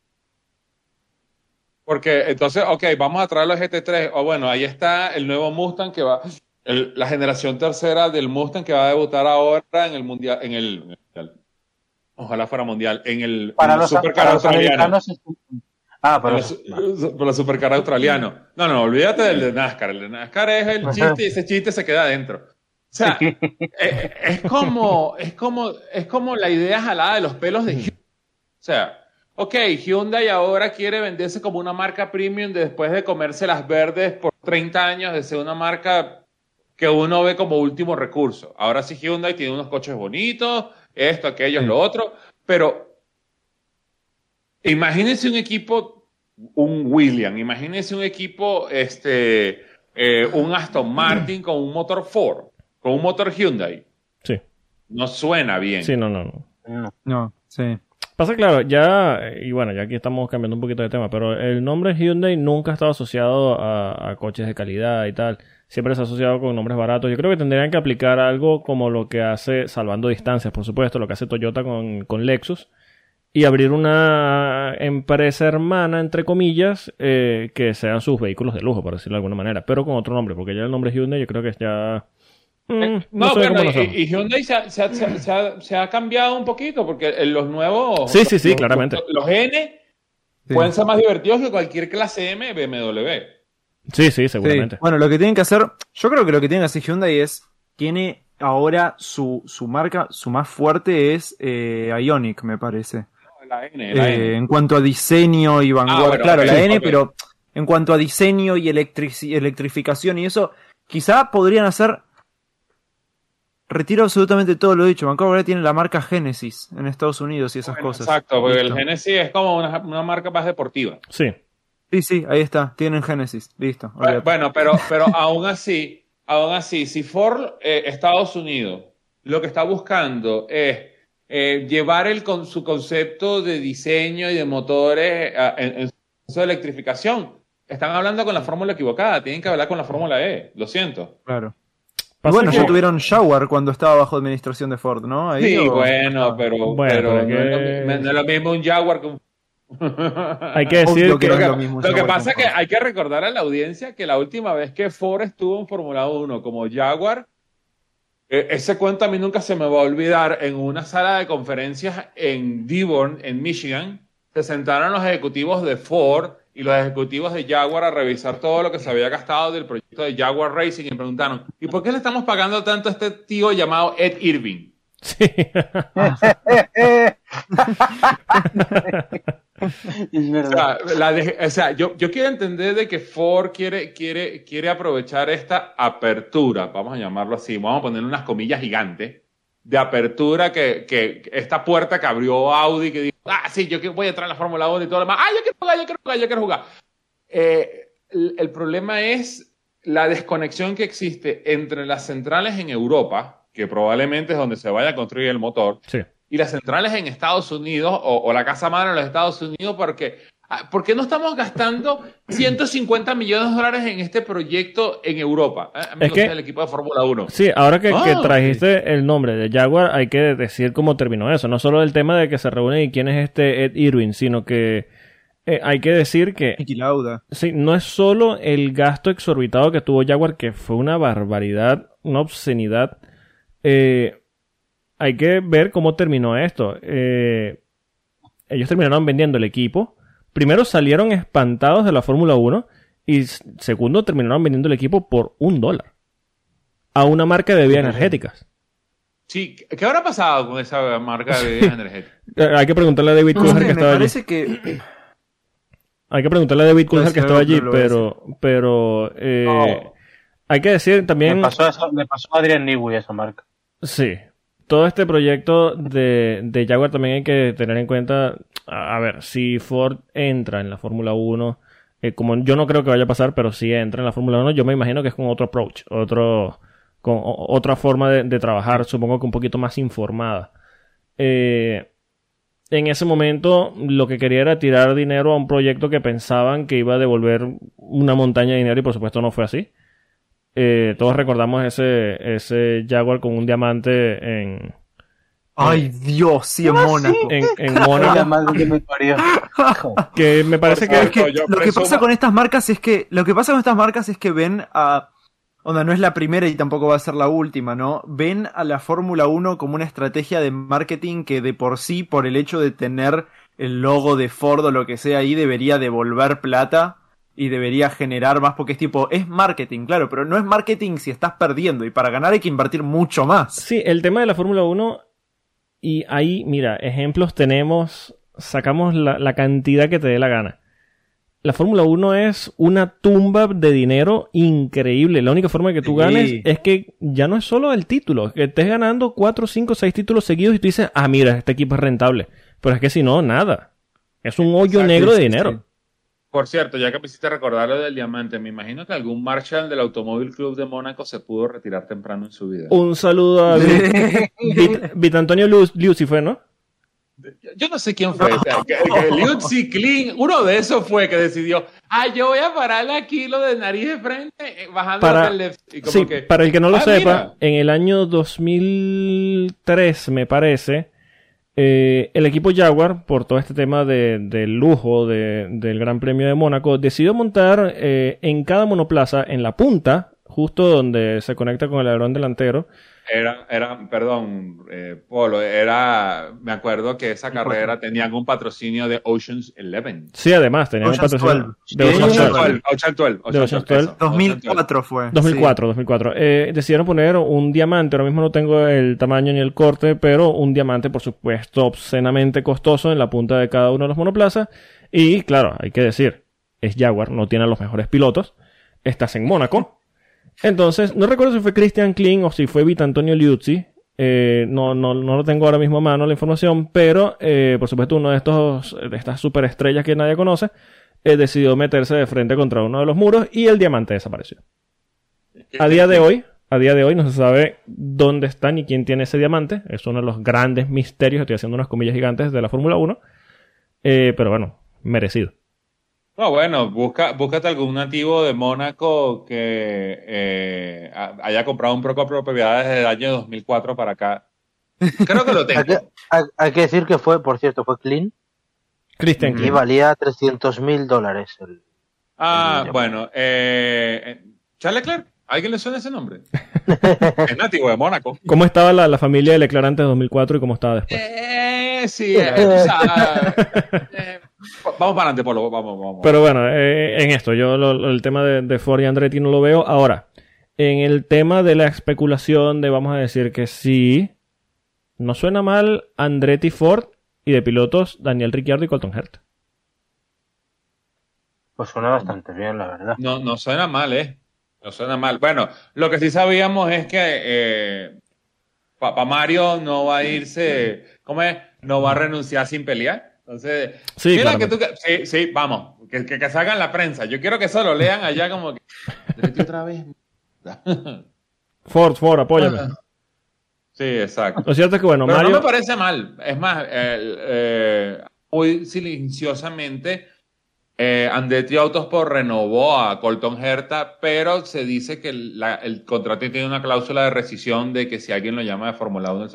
Speaker 4: Porque entonces, vamos a traer los GT3. O bueno, ahí está el nuevo Mustang que va, la generación tercera del Mustang que va a debutar ahora en el Mundial, ojalá fuera Mundial, en el Supercar australiano.
Speaker 2: Pero
Speaker 4: la Supercar australiano. No, olvídate del de NASCAR. El de NASCAR es el chiste y ese chiste se queda adentro. O sea, es como la idea jalada de los pelos de Hyundai. O sea, Hyundai ahora quiere venderse como una marca premium después de comerse las verdes por 30 años de ser una marca que uno ve como último recurso. Ahora sí Hyundai tiene unos coches bonitos, esto, aquello, lo otro, pero imagínense un equipo, un Williams, imagínense un equipo, un Aston Martin con un motor Ford, con un motor Hyundai.
Speaker 1: Sí.
Speaker 4: No suena bien.
Speaker 1: Sí, no.
Speaker 3: No, sí.
Speaker 1: Pasa claro, ya aquí estamos cambiando un poquito de tema, pero el nombre Hyundai nunca ha estado asociado a coches de calidad y tal. Siempre se ha asociado con nombres baratos. Yo creo que tendrían que aplicar algo como lo que hace, salvando distancias, por supuesto, lo que hace Toyota con Lexus, y abrir una empresa hermana, entre comillas, que sean sus vehículos de lujo, por decirlo de alguna manera, pero con otro nombre, porque ya el nombre Hyundai yo creo que es ya...
Speaker 4: No, bueno, y Hyundai se ha cambiado un poquito, porque los nuevos...
Speaker 1: Sí, claramente.
Speaker 4: Los N pueden ser más divertidos que cualquier clase M BMW.
Speaker 1: Sí, seguramente.
Speaker 3: Sí. Bueno, lo que tienen que hacer, yo creo que lo que tiene que hacer Hyundai es, tiene ahora su marca, su más fuerte es Ioniq, me parece.
Speaker 4: La N.
Speaker 3: En cuanto a diseño y vanguardia,
Speaker 4: bueno,
Speaker 3: claro,
Speaker 4: okay,
Speaker 3: la N,
Speaker 4: okay.
Speaker 3: pero en cuanto a diseño y electrificación y eso, quizá podrían hacer... Retiro absolutamente todo lo dicho. Vanguard ahora tiene la marca Genesis en Estados Unidos y esas cosas.
Speaker 4: Exacto, porque
Speaker 3: Listo.
Speaker 4: el Genesis es como una marca más deportiva.
Speaker 1: Sí.
Speaker 3: Sí, ahí está. Tienen Genesis. Listo. Olvídate.
Speaker 4: Bueno, pero aún así, si Ford Estados Unidos lo que está buscando es llevar su concepto de diseño y de motores en su electrificación, están hablando con la fórmula equivocada. Tienen que hablar con la fórmula E. Lo siento.
Speaker 3: Claro.
Speaker 1: Pasa
Speaker 3: Bueno,
Speaker 1: que-
Speaker 3: ya tuvieron Jaguar cuando estaba bajo administración de Ford, ¿no? Ahí,
Speaker 4: Sí,
Speaker 3: o-
Speaker 4: bueno, pero
Speaker 1: pero
Speaker 4: no es lo mismo un Jaguar que un...
Speaker 1: Hay que decir
Speaker 3: Obvio que
Speaker 1: que...
Speaker 3: no es lo mismo un
Speaker 4: Lo que
Speaker 3: Jaguar
Speaker 4: pasa es
Speaker 3: con
Speaker 4: que
Speaker 3: Ford.
Speaker 4: hay que recordar a la audiencia que la última vez que Ford estuvo en Fórmula 1 como Jaguar, ese cuento a mí nunca se me va a olvidar. En una sala de conferencias en Dearborn, en Michigan, se sentaron los ejecutivos de Ford y los ejecutivos de Jaguar a revisar todo lo que se había gastado del proyecto de Jaguar Racing y preguntaron, ¿y por qué le estamos pagando tanto a este tío llamado Ed Irving?
Speaker 1: Sí.
Speaker 2: Es verdad.
Speaker 4: O sea, yo quiero entender de que Ford quiere aprovechar esta apertura, vamos a llamarlo así, vamos a ponerle unas comillas gigantes, de apertura que esta puerta que abrió Audi, que dijo, sí, voy a entrar en la Fórmula 1 y todo lo demás, yo quiero jugar. El problema es la desconexión que existe entre las centrales en Europa, que probablemente es donde se vaya a construir el motor,
Speaker 1: Sí.
Speaker 4: y las centrales en Estados Unidos o la casa madre en los Estados Unidos, ¿por qué no estamos gastando 150 millones de dólares en este proyecto en Europa? Amigos
Speaker 1: que-
Speaker 4: del equipo de Fórmula 1.
Speaker 1: Sí, ahora que trajiste
Speaker 4: sí.
Speaker 1: el nombre de Jaguar, hay que decir cómo terminó eso. No solo el tema de que se reúnen y quién es este Ed Irving, sino que hay que decir que
Speaker 3: Niki Lauda.
Speaker 1: sí, no es solo el gasto exorbitado que tuvo Jaguar, que fue una barbaridad, una obscenidad. Hay que ver cómo terminó esto. Ellos terminaron vendiendo el equipo. Primero salieron espantados de la Fórmula 1 y segundo terminaron vendiendo el equipo por $1 a una marca de bebidas energéticas.
Speaker 4: Sí, ¿qué habrá pasado con esa marca de bebidas energéticas?
Speaker 1: Hay que preguntarle a David
Speaker 3: No
Speaker 1: Coulthard
Speaker 3: sé,
Speaker 1: que
Speaker 3: me
Speaker 1: estaba allí.
Speaker 3: parece que...
Speaker 1: Hay que preguntarle a David
Speaker 3: Puede
Speaker 1: Coulthard que
Speaker 3: ser,
Speaker 1: estaba allí,
Speaker 3: no lo
Speaker 1: pero
Speaker 2: No.
Speaker 1: hay que decir también...
Speaker 2: Le pasó a Adrian Newey esa marca.
Speaker 1: Sí. Todo este proyecto de Jaguar también hay que tener en cuenta, a ver, si Ford entra en la Fórmula 1, como yo no creo que vaya a pasar, pero si entra en la Fórmula 1, yo me imagino que es con otro approach, con otra forma de trabajar, supongo que un poquito más informada. En ese momento lo que quería era tirar dinero a un proyecto que pensaban que iba a devolver una montaña de dinero y por supuesto no fue así. Todos recordamos ese Jaguar con un diamante en
Speaker 3: Ay, Dios, sí, en Mónaco.
Speaker 1: en
Speaker 2: La
Speaker 1: Mónaco,
Speaker 2: madre que me parió.
Speaker 1: que me parece
Speaker 4: Por
Speaker 1: que...
Speaker 4: favor.
Speaker 3: Es que
Speaker 4: yo
Speaker 3: lo que
Speaker 4: presumo-
Speaker 3: pasa con estas marcas es que ven a onda, no es la primera y tampoco va a ser la última, ¿no? Ven a la Fórmula 1 como una estrategia de marketing que de por sí, por el hecho de tener el logo de Ford o lo que sea ahí, debería devolver plata y debería generar más, porque es marketing, claro, pero no es marketing si estás perdiendo, y para ganar hay que invertir mucho más.
Speaker 1: Sí, el tema de la Fórmula 1, y ahí, mira, ejemplos tenemos, sacamos la cantidad que te dé la gana. La Fórmula 1 es una tumba de dinero increíble. La única forma de que tú
Speaker 3: Sí.
Speaker 1: ganes es que ya no es solo el título, que estés ganando 4, 5, 6 títulos seguidos y tú dices, mira, este equipo es rentable. Pero es que si no, nada. Es un hoyo
Speaker 4: Exacto,
Speaker 1: negro de
Speaker 3: sí,
Speaker 1: dinero.
Speaker 3: sí.
Speaker 4: Por cierto, ya que me hiciste recordar lo del diamante, me imagino que algún Marshall del Automóvil Club de Mónaco se pudo retirar temprano en su vida.
Speaker 1: Un saludo a Vit Antonio Liuzzi fue, ¿no?
Speaker 4: Yo no sé quién fue. O sea, que Liuzzi, Kling, uno de esos fue que decidió, yo voy a pararle aquí lo de nariz de frente, bajando el left. Y como
Speaker 1: Sí,
Speaker 4: para
Speaker 1: el que no lo sepa,
Speaker 4: mira.
Speaker 1: en el año 2003, me parece, El equipo Jaguar, por todo este tema del lujo del Gran Premio de Mónaco, decidió montar en cada monoplaza, en la punta, justo donde se conecta con el alerón delantero.
Speaker 4: Perdón, Polo, me acuerdo que esa carrera tenía un patrocinio de Ocean's 11.
Speaker 1: Sí, además, tenía un patrocinio de
Speaker 4: Ocean's 12.
Speaker 3: 2004 fue.
Speaker 1: 2004. Decidieron poner un diamante, ahora mismo no tengo el tamaño ni el corte, pero un diamante, por supuesto, obscenamente costoso en la punta de cada uno de los monoplazas. Y, claro, hay que decir, es Jaguar, no tiene a los mejores pilotos. Estás en Mónaco. Entonces, no recuerdo si fue Christian Kling o si fue Vitantonio Liuzzi. No lo tengo ahora mismo a mano la información, pero por supuesto uno de estas superestrellas que nadie conoce decidió meterse de frente contra uno de los muros y el diamante desapareció. A día de hoy no se sabe dónde está ni quién tiene ese diamante. Es uno de los grandes misterios, estoy haciendo unas comillas gigantes, de la Fórmula 1. Pero bueno, merecido.
Speaker 4: No, bueno, búscate algún nativo de Mónaco que haya comprado un poco de propiedades desde el año 2004 para acá. Creo que lo tengo.
Speaker 2: Hay que decir que fue Clean.
Speaker 1: Christian Kling.
Speaker 2: Y valía $300,000.
Speaker 4: Bueno. Charles Leclerc, ¿a alguien le suena ese nombre? Es nativo de Mónaco.
Speaker 1: ¿Cómo estaba la familia de Leclerc antes de 2004 y cómo estaba después?
Speaker 4: Sí. Vamos para adelante, Polo. Vamos.
Speaker 1: Pero bueno, en esto, yo el tema de Ford y Andretti no lo veo. Ahora, en el tema de la especulación de, vamos a decir que sí, no suena mal Andretti Ford y de pilotos Daniel Ricciardo y Colton Herta.
Speaker 2: Pues suena bastante bien, la verdad.
Speaker 4: No suena mal, No suena mal. Bueno, lo que sí sabíamos es que Papá Mario no va a irse, ¿cómo es? No va a renunciar sin pelear. Entonces,
Speaker 1: sí,
Speaker 4: mira
Speaker 1: claro.
Speaker 4: sí, vamos, que salgan la prensa. Yo quiero que eso lo lean allá como que otra vez.
Speaker 1: Ford, apóyame.
Speaker 4: Sí, exacto.
Speaker 1: Lo cierto es que, bueno,
Speaker 4: pero
Speaker 1: Mario...
Speaker 4: no me parece mal. Es más, muy silenciosamente, Andretti Autosport renovó a Colton Herta, pero se dice que el contrato tiene una cláusula de rescisión de que si alguien lo llama de Fórmula 1...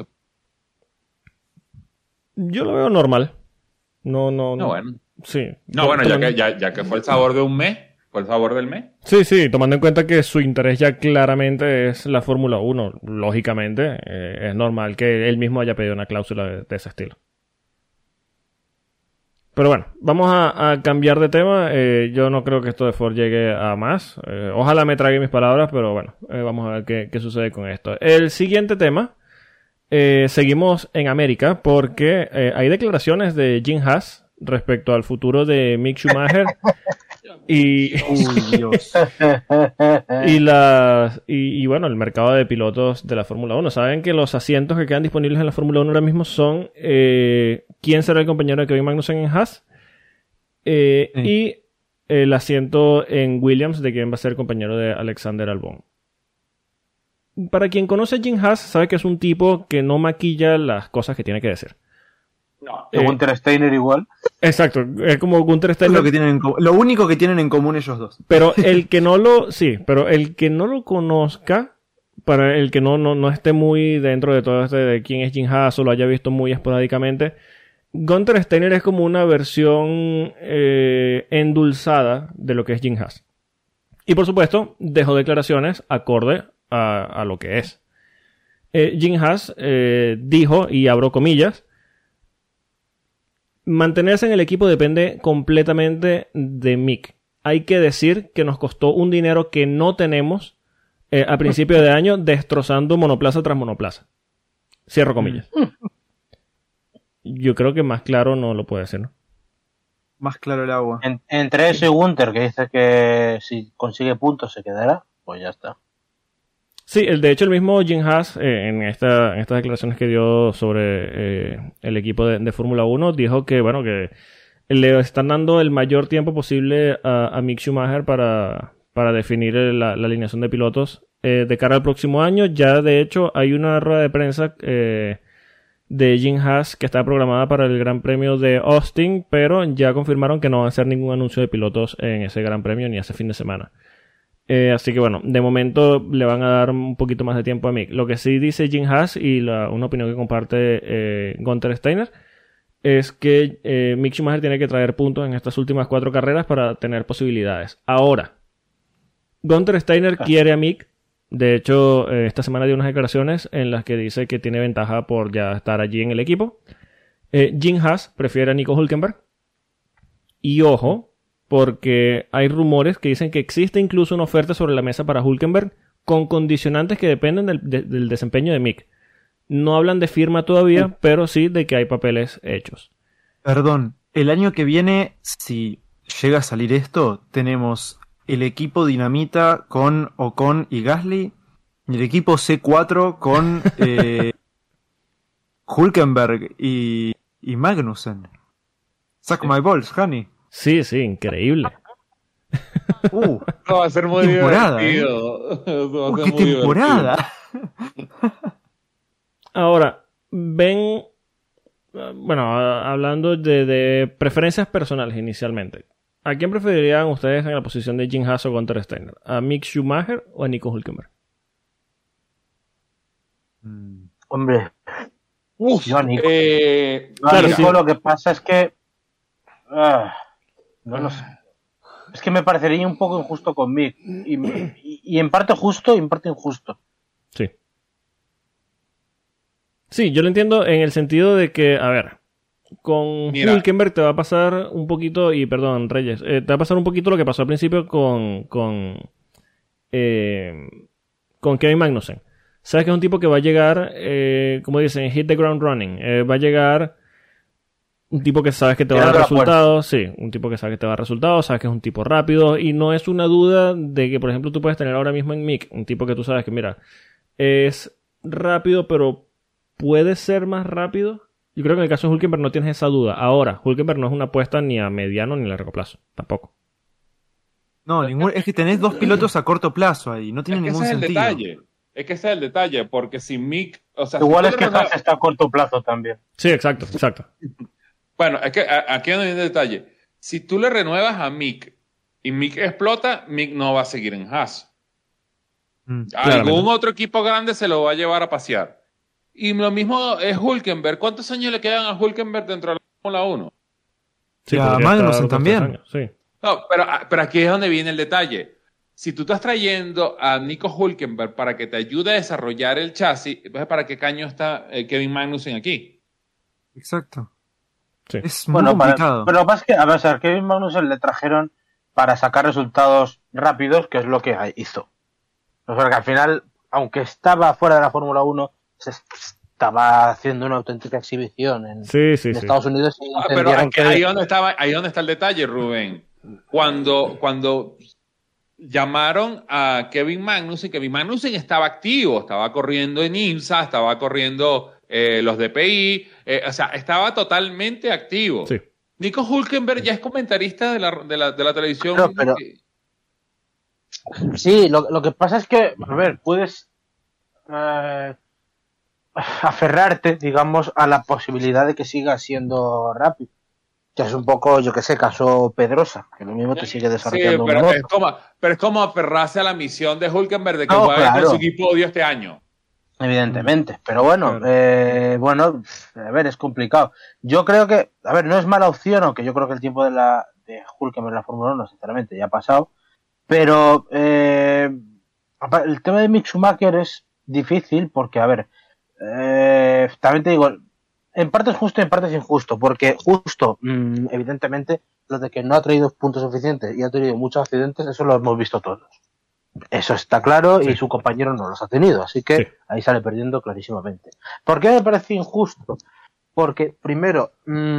Speaker 1: Yo lo veo normal. No,
Speaker 4: bueno.
Speaker 1: Sí.
Speaker 4: No, bueno, ya que fue el sabor de un mes, fue el sabor del mes.
Speaker 1: Sí, tomando en cuenta que su interés ya claramente es la Fórmula 1, lógicamente, es normal que él mismo haya pedido una cláusula de ese estilo. Pero bueno, vamos a cambiar de tema. Yo no creo que esto de Ford llegue a más. Ojalá me trague mis palabras, pero bueno, vamos a ver qué sucede con esto. El siguiente tema, seguimos en América porque hay declaraciones de Jim Haas respecto al futuro de Mick Schumacher y bueno, el mercado de pilotos de la Fórmula 1. Saben que los asientos que quedan disponibles en la Fórmula 1 ahora mismo son quién será el compañero de Kevin Magnussen en Haas y el asiento en Williams de quién va a ser compañero de Alexander Albon. Para quien conoce a Jim Haas, sabe que es un tipo que no maquilla las cosas que tiene que decir.
Speaker 2: No, Gunther Steiner igual.
Speaker 1: Exacto, es como Gunther Steiner.
Speaker 3: Lo único que tienen en común ellos dos.
Speaker 1: Pero el que no lo conozca, para el que no esté muy dentro de todo este de quién es Jim Haas o lo haya visto muy esporádicamente, Gunther Steiner es como una versión endulzada de lo que es Jim Haas. Y por supuesto, dejó declaraciones acorde a lo que es. Jim Haas dijo, y abro comillas, mantenerse en el equipo depende completamente de Mick. Hay que decir que nos costó un dinero que no tenemos a principio de año destrozando monoplaza tras monoplaza. Cierro comillas. Yo creo que más claro no lo puede decir, ¿no?
Speaker 3: Más claro el agua.
Speaker 2: Entre eso y Gunther, que dice que si consigue puntos se quedará, pues ya está.
Speaker 1: Sí, de hecho el mismo Jim Haas en estas declaraciones que dio sobre el equipo de Fórmula 1 dijo que bueno que le están dando el mayor tiempo posible a Mick Schumacher para definir la alineación de pilotos de cara al próximo año. Ya de hecho hay una rueda de prensa de Jim Haas que está programada para el Gran Premio de Austin, pero ya confirmaron que no van a hacer ningún anuncio de pilotos en ese Gran Premio ni ese fin de semana. Así que bueno, de momento le van a dar un poquito más de tiempo a Mick. Lo que sí dice Jim Haas y una opinión que comparte Gunther Steiner es que Mick Schumacher tiene que traer puntos en estas últimas 4 carreras para tener posibilidades. Ahora, Gunther Steiner quiere a Mick. De hecho, esta semana dio unas declaraciones en las que dice que tiene ventaja por ya estar allí en el equipo. Jim Haas prefiere a Nico Hülkenberg. Y ojo, porque hay rumores que dicen que existe incluso una oferta sobre la mesa para Hülkenberg con condicionantes que dependen del desempeño de Mick. No hablan de firma todavía, pero sí de que hay papeles hechos.
Speaker 3: Perdón, el año que viene, si llega a salir esto, tenemos el equipo Dinamita con Ocon y Gasly y el equipo C4 con Hülkenberg y Magnussen. Suck my balls, honey.
Speaker 1: Sí, increíble.
Speaker 4: No, va a ser muy
Speaker 3: temporada,
Speaker 4: divertido.
Speaker 3: ¡Qué
Speaker 4: muy
Speaker 3: temporada!
Speaker 1: Ahora, ven, bueno, hablando de preferencias personales inicialmente. ¿A quién preferirían ustedes en la posición de Jim Haas o Gunther Steiner? ¿A Mick Schumacher o a Nico Hülkenberg?
Speaker 2: Hombre, yo a Nico.
Speaker 1: Claro,
Speaker 2: Nico,
Speaker 1: sí.
Speaker 2: lo que pasa es que no lo sé. Es que me parecería un poco injusto con Mick. Y en parte justo y en parte injusto.
Speaker 1: Sí. Sí, yo lo entiendo en el sentido de que, a ver, con Hülkenberg te va a pasar un poquito, y perdón, Reyes, te va a pasar un poquito lo que pasó al principio con Kevin Magnussen. Sabes que es un tipo que va a llegar, como dicen, hit the ground running. Va a llegar un tipo que sabes que te va a dar resultados. Sí, un tipo que sabe que te va a dar resultados, sabes que es un tipo rápido, y no es una duda de que, por ejemplo, tú puedes tener ahora mismo en Mick un tipo que tú sabes que, mira, es rápido, pero puede ser más rápido. Yo creo que en el caso de Hülkenberg no tienes esa duda. Ahora, Hülkenberg no es una apuesta ni a mediano ni a largo plazo. Tampoco.
Speaker 3: No, es que tenés 2 pilotos a corto plazo ahí. No tiene ningún sentido.
Speaker 4: Es que ese es el detalle. Porque si Mick... O sea,
Speaker 2: igual
Speaker 4: si
Speaker 2: es que Haas está a corto plazo también.
Speaker 1: Sí, exacto.
Speaker 4: Bueno, es que aquí viene el detalle. Si tú le renuevas a Mick y Mick explota, Mick no va a seguir en Haas. Algún otro equipo grande se lo va a llevar a pasear. Y lo mismo es Hülkenberg. ¿Cuántos años le quedan a Hülkenberg dentro de la Fórmula 1?
Speaker 1: Sí,
Speaker 3: y a Magnussen también.
Speaker 1: Sí.
Speaker 4: No, pero aquí es donde viene el detalle. Si tú estás trayendo a Nico Hülkenberg para que te ayude a desarrollar el chasis, entonces ¿para qué caño está Kevin Magnussen aquí?
Speaker 3: Exacto.
Speaker 1: Sí.
Speaker 3: Es muy complicado.
Speaker 2: Pero lo que pasa es que, a ver, a Kevin Magnussen le trajeron para sacar resultados rápidos, que es lo que hizo. O sea, que al final, aunque estaba fuera de la Fórmula 1, se estaba haciendo una auténtica exhibición en Estados Unidos. Y
Speaker 4: pero ahí donde está el detalle, Rubén. Cuando llamaron a Kevin Magnussen estaba activo, estaba corriendo en IMSA, estaba corriendo los DPI, o sea, estaba totalmente activo.
Speaker 1: Sí.
Speaker 4: Nico Hülkenberg ya es comentarista de la televisión.
Speaker 2: Pero sí, lo que pasa es que, a ver, puedes aferrarte, digamos, a la posibilidad de que siga siendo rápido. Que es un poco, yo que sé, caso Pedrosa, que lo mismo te sigue desarrollando
Speaker 4: sí, pero es como aferrarse a la misión de Hülkenberg de que juegue con su equipo odio este año.
Speaker 2: Evidentemente, pero bueno, bueno, a ver, es complicado. Yo creo que, a ver, no es mala opción, aunque yo creo que el tiempo de Hülkenberg en la Fórmula 1, sinceramente, ya ha pasado. Pero el tema de Mick Schumacher es difícil porque, a ver, también te digo, en parte es justo y en parte es injusto, porque justo, evidentemente, lo de que no ha traído puntos suficientes y ha tenido muchos accidentes, eso lo hemos visto todos. Eso está claro, sí. Y su compañero no los ha tenido, así que sí. Ahí sale perdiendo clarísimamente. ¿Por qué me parece injusto? Porque, primero,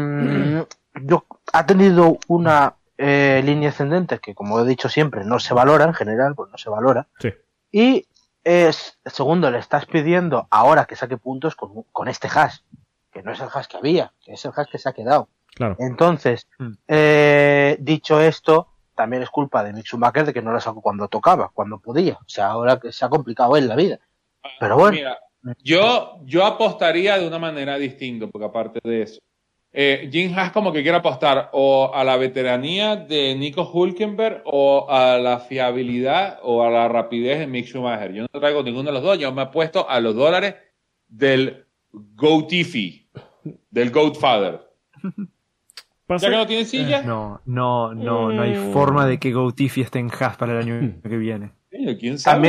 Speaker 2: ha tenido una línea ascendente que, como he dicho siempre, no se valora en general, pues no se valora.
Speaker 1: Sí.
Speaker 2: Y, segundo, le estás pidiendo ahora que saque puntos con este hash, que no es el hash que había, que es el hash que se ha quedado.
Speaker 1: Claro.
Speaker 2: Entonces, dicho esto, también es culpa de Mick Schumacher de que no la sacó cuando tocaba, cuando podía. O sea, ahora que se ha complicado él la vida. Pero bueno.
Speaker 4: Mira, yo apostaría de una manera distinta, porque aparte de eso, Jim Haas como que quiere apostar o a la veteranía de Nico Hülkenberg o a la fiabilidad o a la rapidez de Mick Schumacher. Yo no traigo ninguno de los dos, yo me apuesto a los dólares del Goatifi, del Goatfather. ¿Ya que no tiene silla?
Speaker 3: No hay forma de que Goatifi esté en Haas para el año que viene.
Speaker 4: ¿Quién sabe?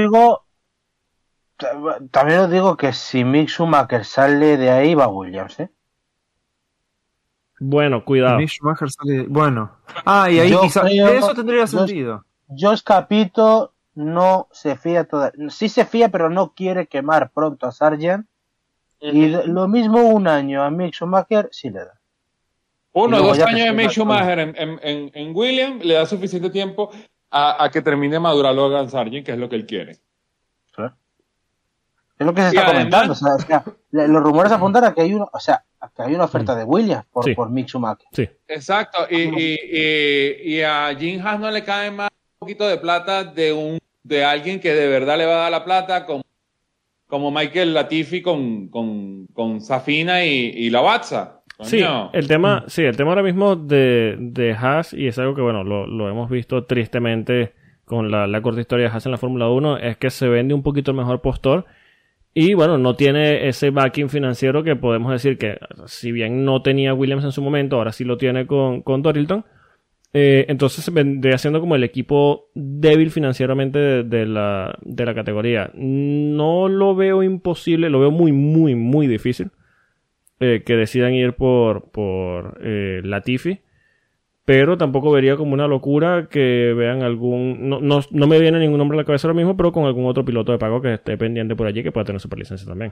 Speaker 2: También os digo que si Mick Schumacher sale de ahí, va Williams, ¿eh?
Speaker 1: Bueno, cuidado.
Speaker 3: Mick Schumacher sale... Bueno. Y ahí quizás... Eso tendría sentido.
Speaker 2: Josh Capito no se fía todavía. Sí se fía, pero no quiere quemar pronto a Sargent. Y lo mismo un año a Mick Schumacher sí le da.
Speaker 4: 1 o 2 años de Mick Schumacher en Williams le da suficiente tiempo a que termine de madurar Logan Sargent, que es lo que él quiere.
Speaker 2: Claro. Es lo que se está comentando.
Speaker 4: Además,
Speaker 2: o sea, los rumores apuntan a que hay una oferta de Williams por Mick Schumacher.
Speaker 1: Sí.
Speaker 4: Exacto. Y a Jim Haas no le cae más un poquito de plata de alguien que de verdad le va a dar la plata, como Michael Latifi con Safina y Lavazza.
Speaker 1: Sí, el tema ahora mismo de Haas, y es algo que bueno, lo hemos visto tristemente con la corta historia de Haas en la Fórmula 1, es que se vende un poquito el mejor postor y bueno, no tiene ese backing financiero que podemos decir que si bien no tenía Williams en su momento, ahora sí lo tiene con Dorilton. Entonces se vendría siendo como el equipo débil financieramente de la categoría. No lo veo imposible, lo veo muy, muy, muy difícil que decidan ir por Latifi, pero tampoco vería como una locura que vean no me viene ningún nombre a la cabeza ahora mismo, pero con algún otro piloto de pago que esté pendiente por allí que pueda tener superlicencia también.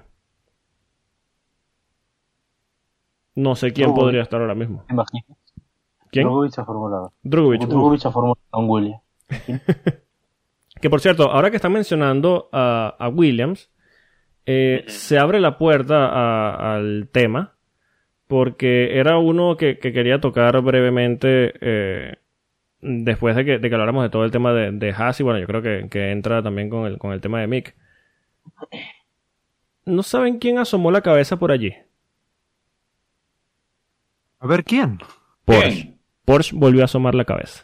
Speaker 1: No sé quién podría estar ahora mismo.
Speaker 2: Imagínate.
Speaker 1: ¿Quién?
Speaker 2: Drugovich a Fórmula 2.
Speaker 1: Drugovich
Speaker 2: a Fórmula 1, Williams.
Speaker 1: Que por cierto, ahora que están mencionando a Williams, se abre la puerta al tema, porque era uno que quería tocar brevemente después de que habláramos de todo el tema de Haas, y bueno, yo creo que entra también con el tema de Mick. ¿No saben quién asomó la cabeza por allí?
Speaker 3: A ver, ¿quién?
Speaker 1: Porsche volvió a asomar la cabeza.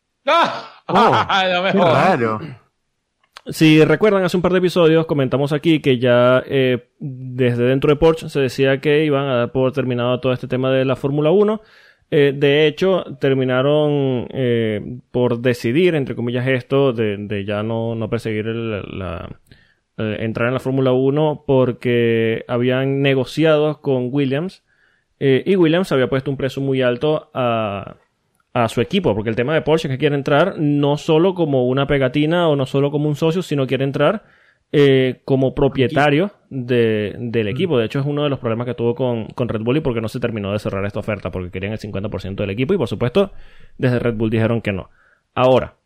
Speaker 4: No me
Speaker 3: Qué
Speaker 4: jodas.
Speaker 3: raro.
Speaker 1: Si recuerdan, hace un par de episodios comentamos aquí que ya desde dentro de Porsche se decía que iban a dar por terminado todo este tema de la Fórmula 1. De hecho, terminaron por decidir, entre comillas, esto de ya no perseguir entrar en la Fórmula 1 porque habían negociado con Williams y Williams había puesto un precio muy alto a su equipo, porque el tema de Porsche es que quiere entrar no solo como una pegatina o no solo como un socio, sino quiere entrar como propietario del equipo. De hecho, es uno de los problemas que tuvo con Red Bull y porque no se terminó de cerrar esta oferta, porque querían el 50% del equipo y por supuesto desde Red Bull dijeron que no. Ahora,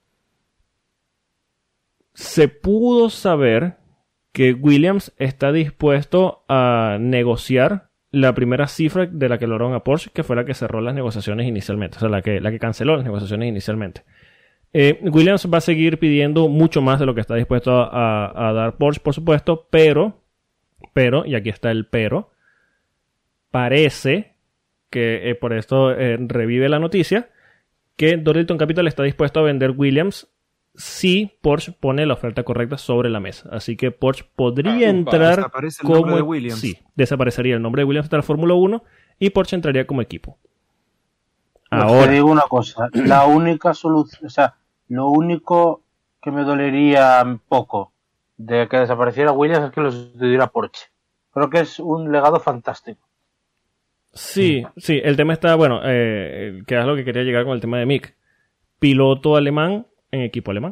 Speaker 1: se pudo saber que Williams está dispuesto a negociar la primera cifra de la que lograron a Porsche, que fue la que cerró las negociaciones inicialmente, o sea, la que canceló las negociaciones inicialmente. Williams va a seguir pidiendo mucho más de lo que está dispuesto a dar Porsche, por supuesto, pero, y aquí está el pero, parece que por esto revive la noticia, que Dorilton Capital está dispuesto a vender Williams si Porsche pone la oferta correcta sobre la mesa. Así que Porsche podría entrar
Speaker 3: desaparece el nombre de Williams.
Speaker 1: Sí, desaparecería el nombre de Williams de la Fórmula 1 y Porsche entraría como equipo. Ahora,
Speaker 2: te digo una cosa, la única solución, o sea, lo único que me dolería un poco de que desapareciera Williams es que lo sustituyera Porsche. Creo que es un legado fantástico.
Speaker 1: Sí, el tema está, bueno, que es lo que quería llegar con el tema de Mick. Piloto alemán en equipo alemán.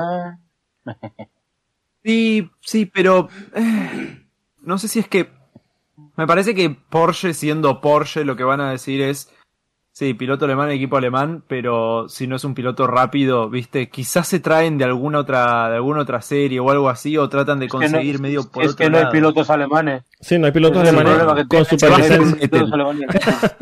Speaker 3: Sí, pero no sé si es que me parece que Porsche, siendo Porsche, lo que van a decir es sí, piloto alemán, equipo alemán, pero si no es un piloto rápido, viste, quizás se traen de alguna otra serie o algo así, o tratan de conseguir medio por otro lado.
Speaker 2: Es que no hay pilotos alemanes.
Speaker 1: Sí, no hay pilotos alemanes con superlicencia.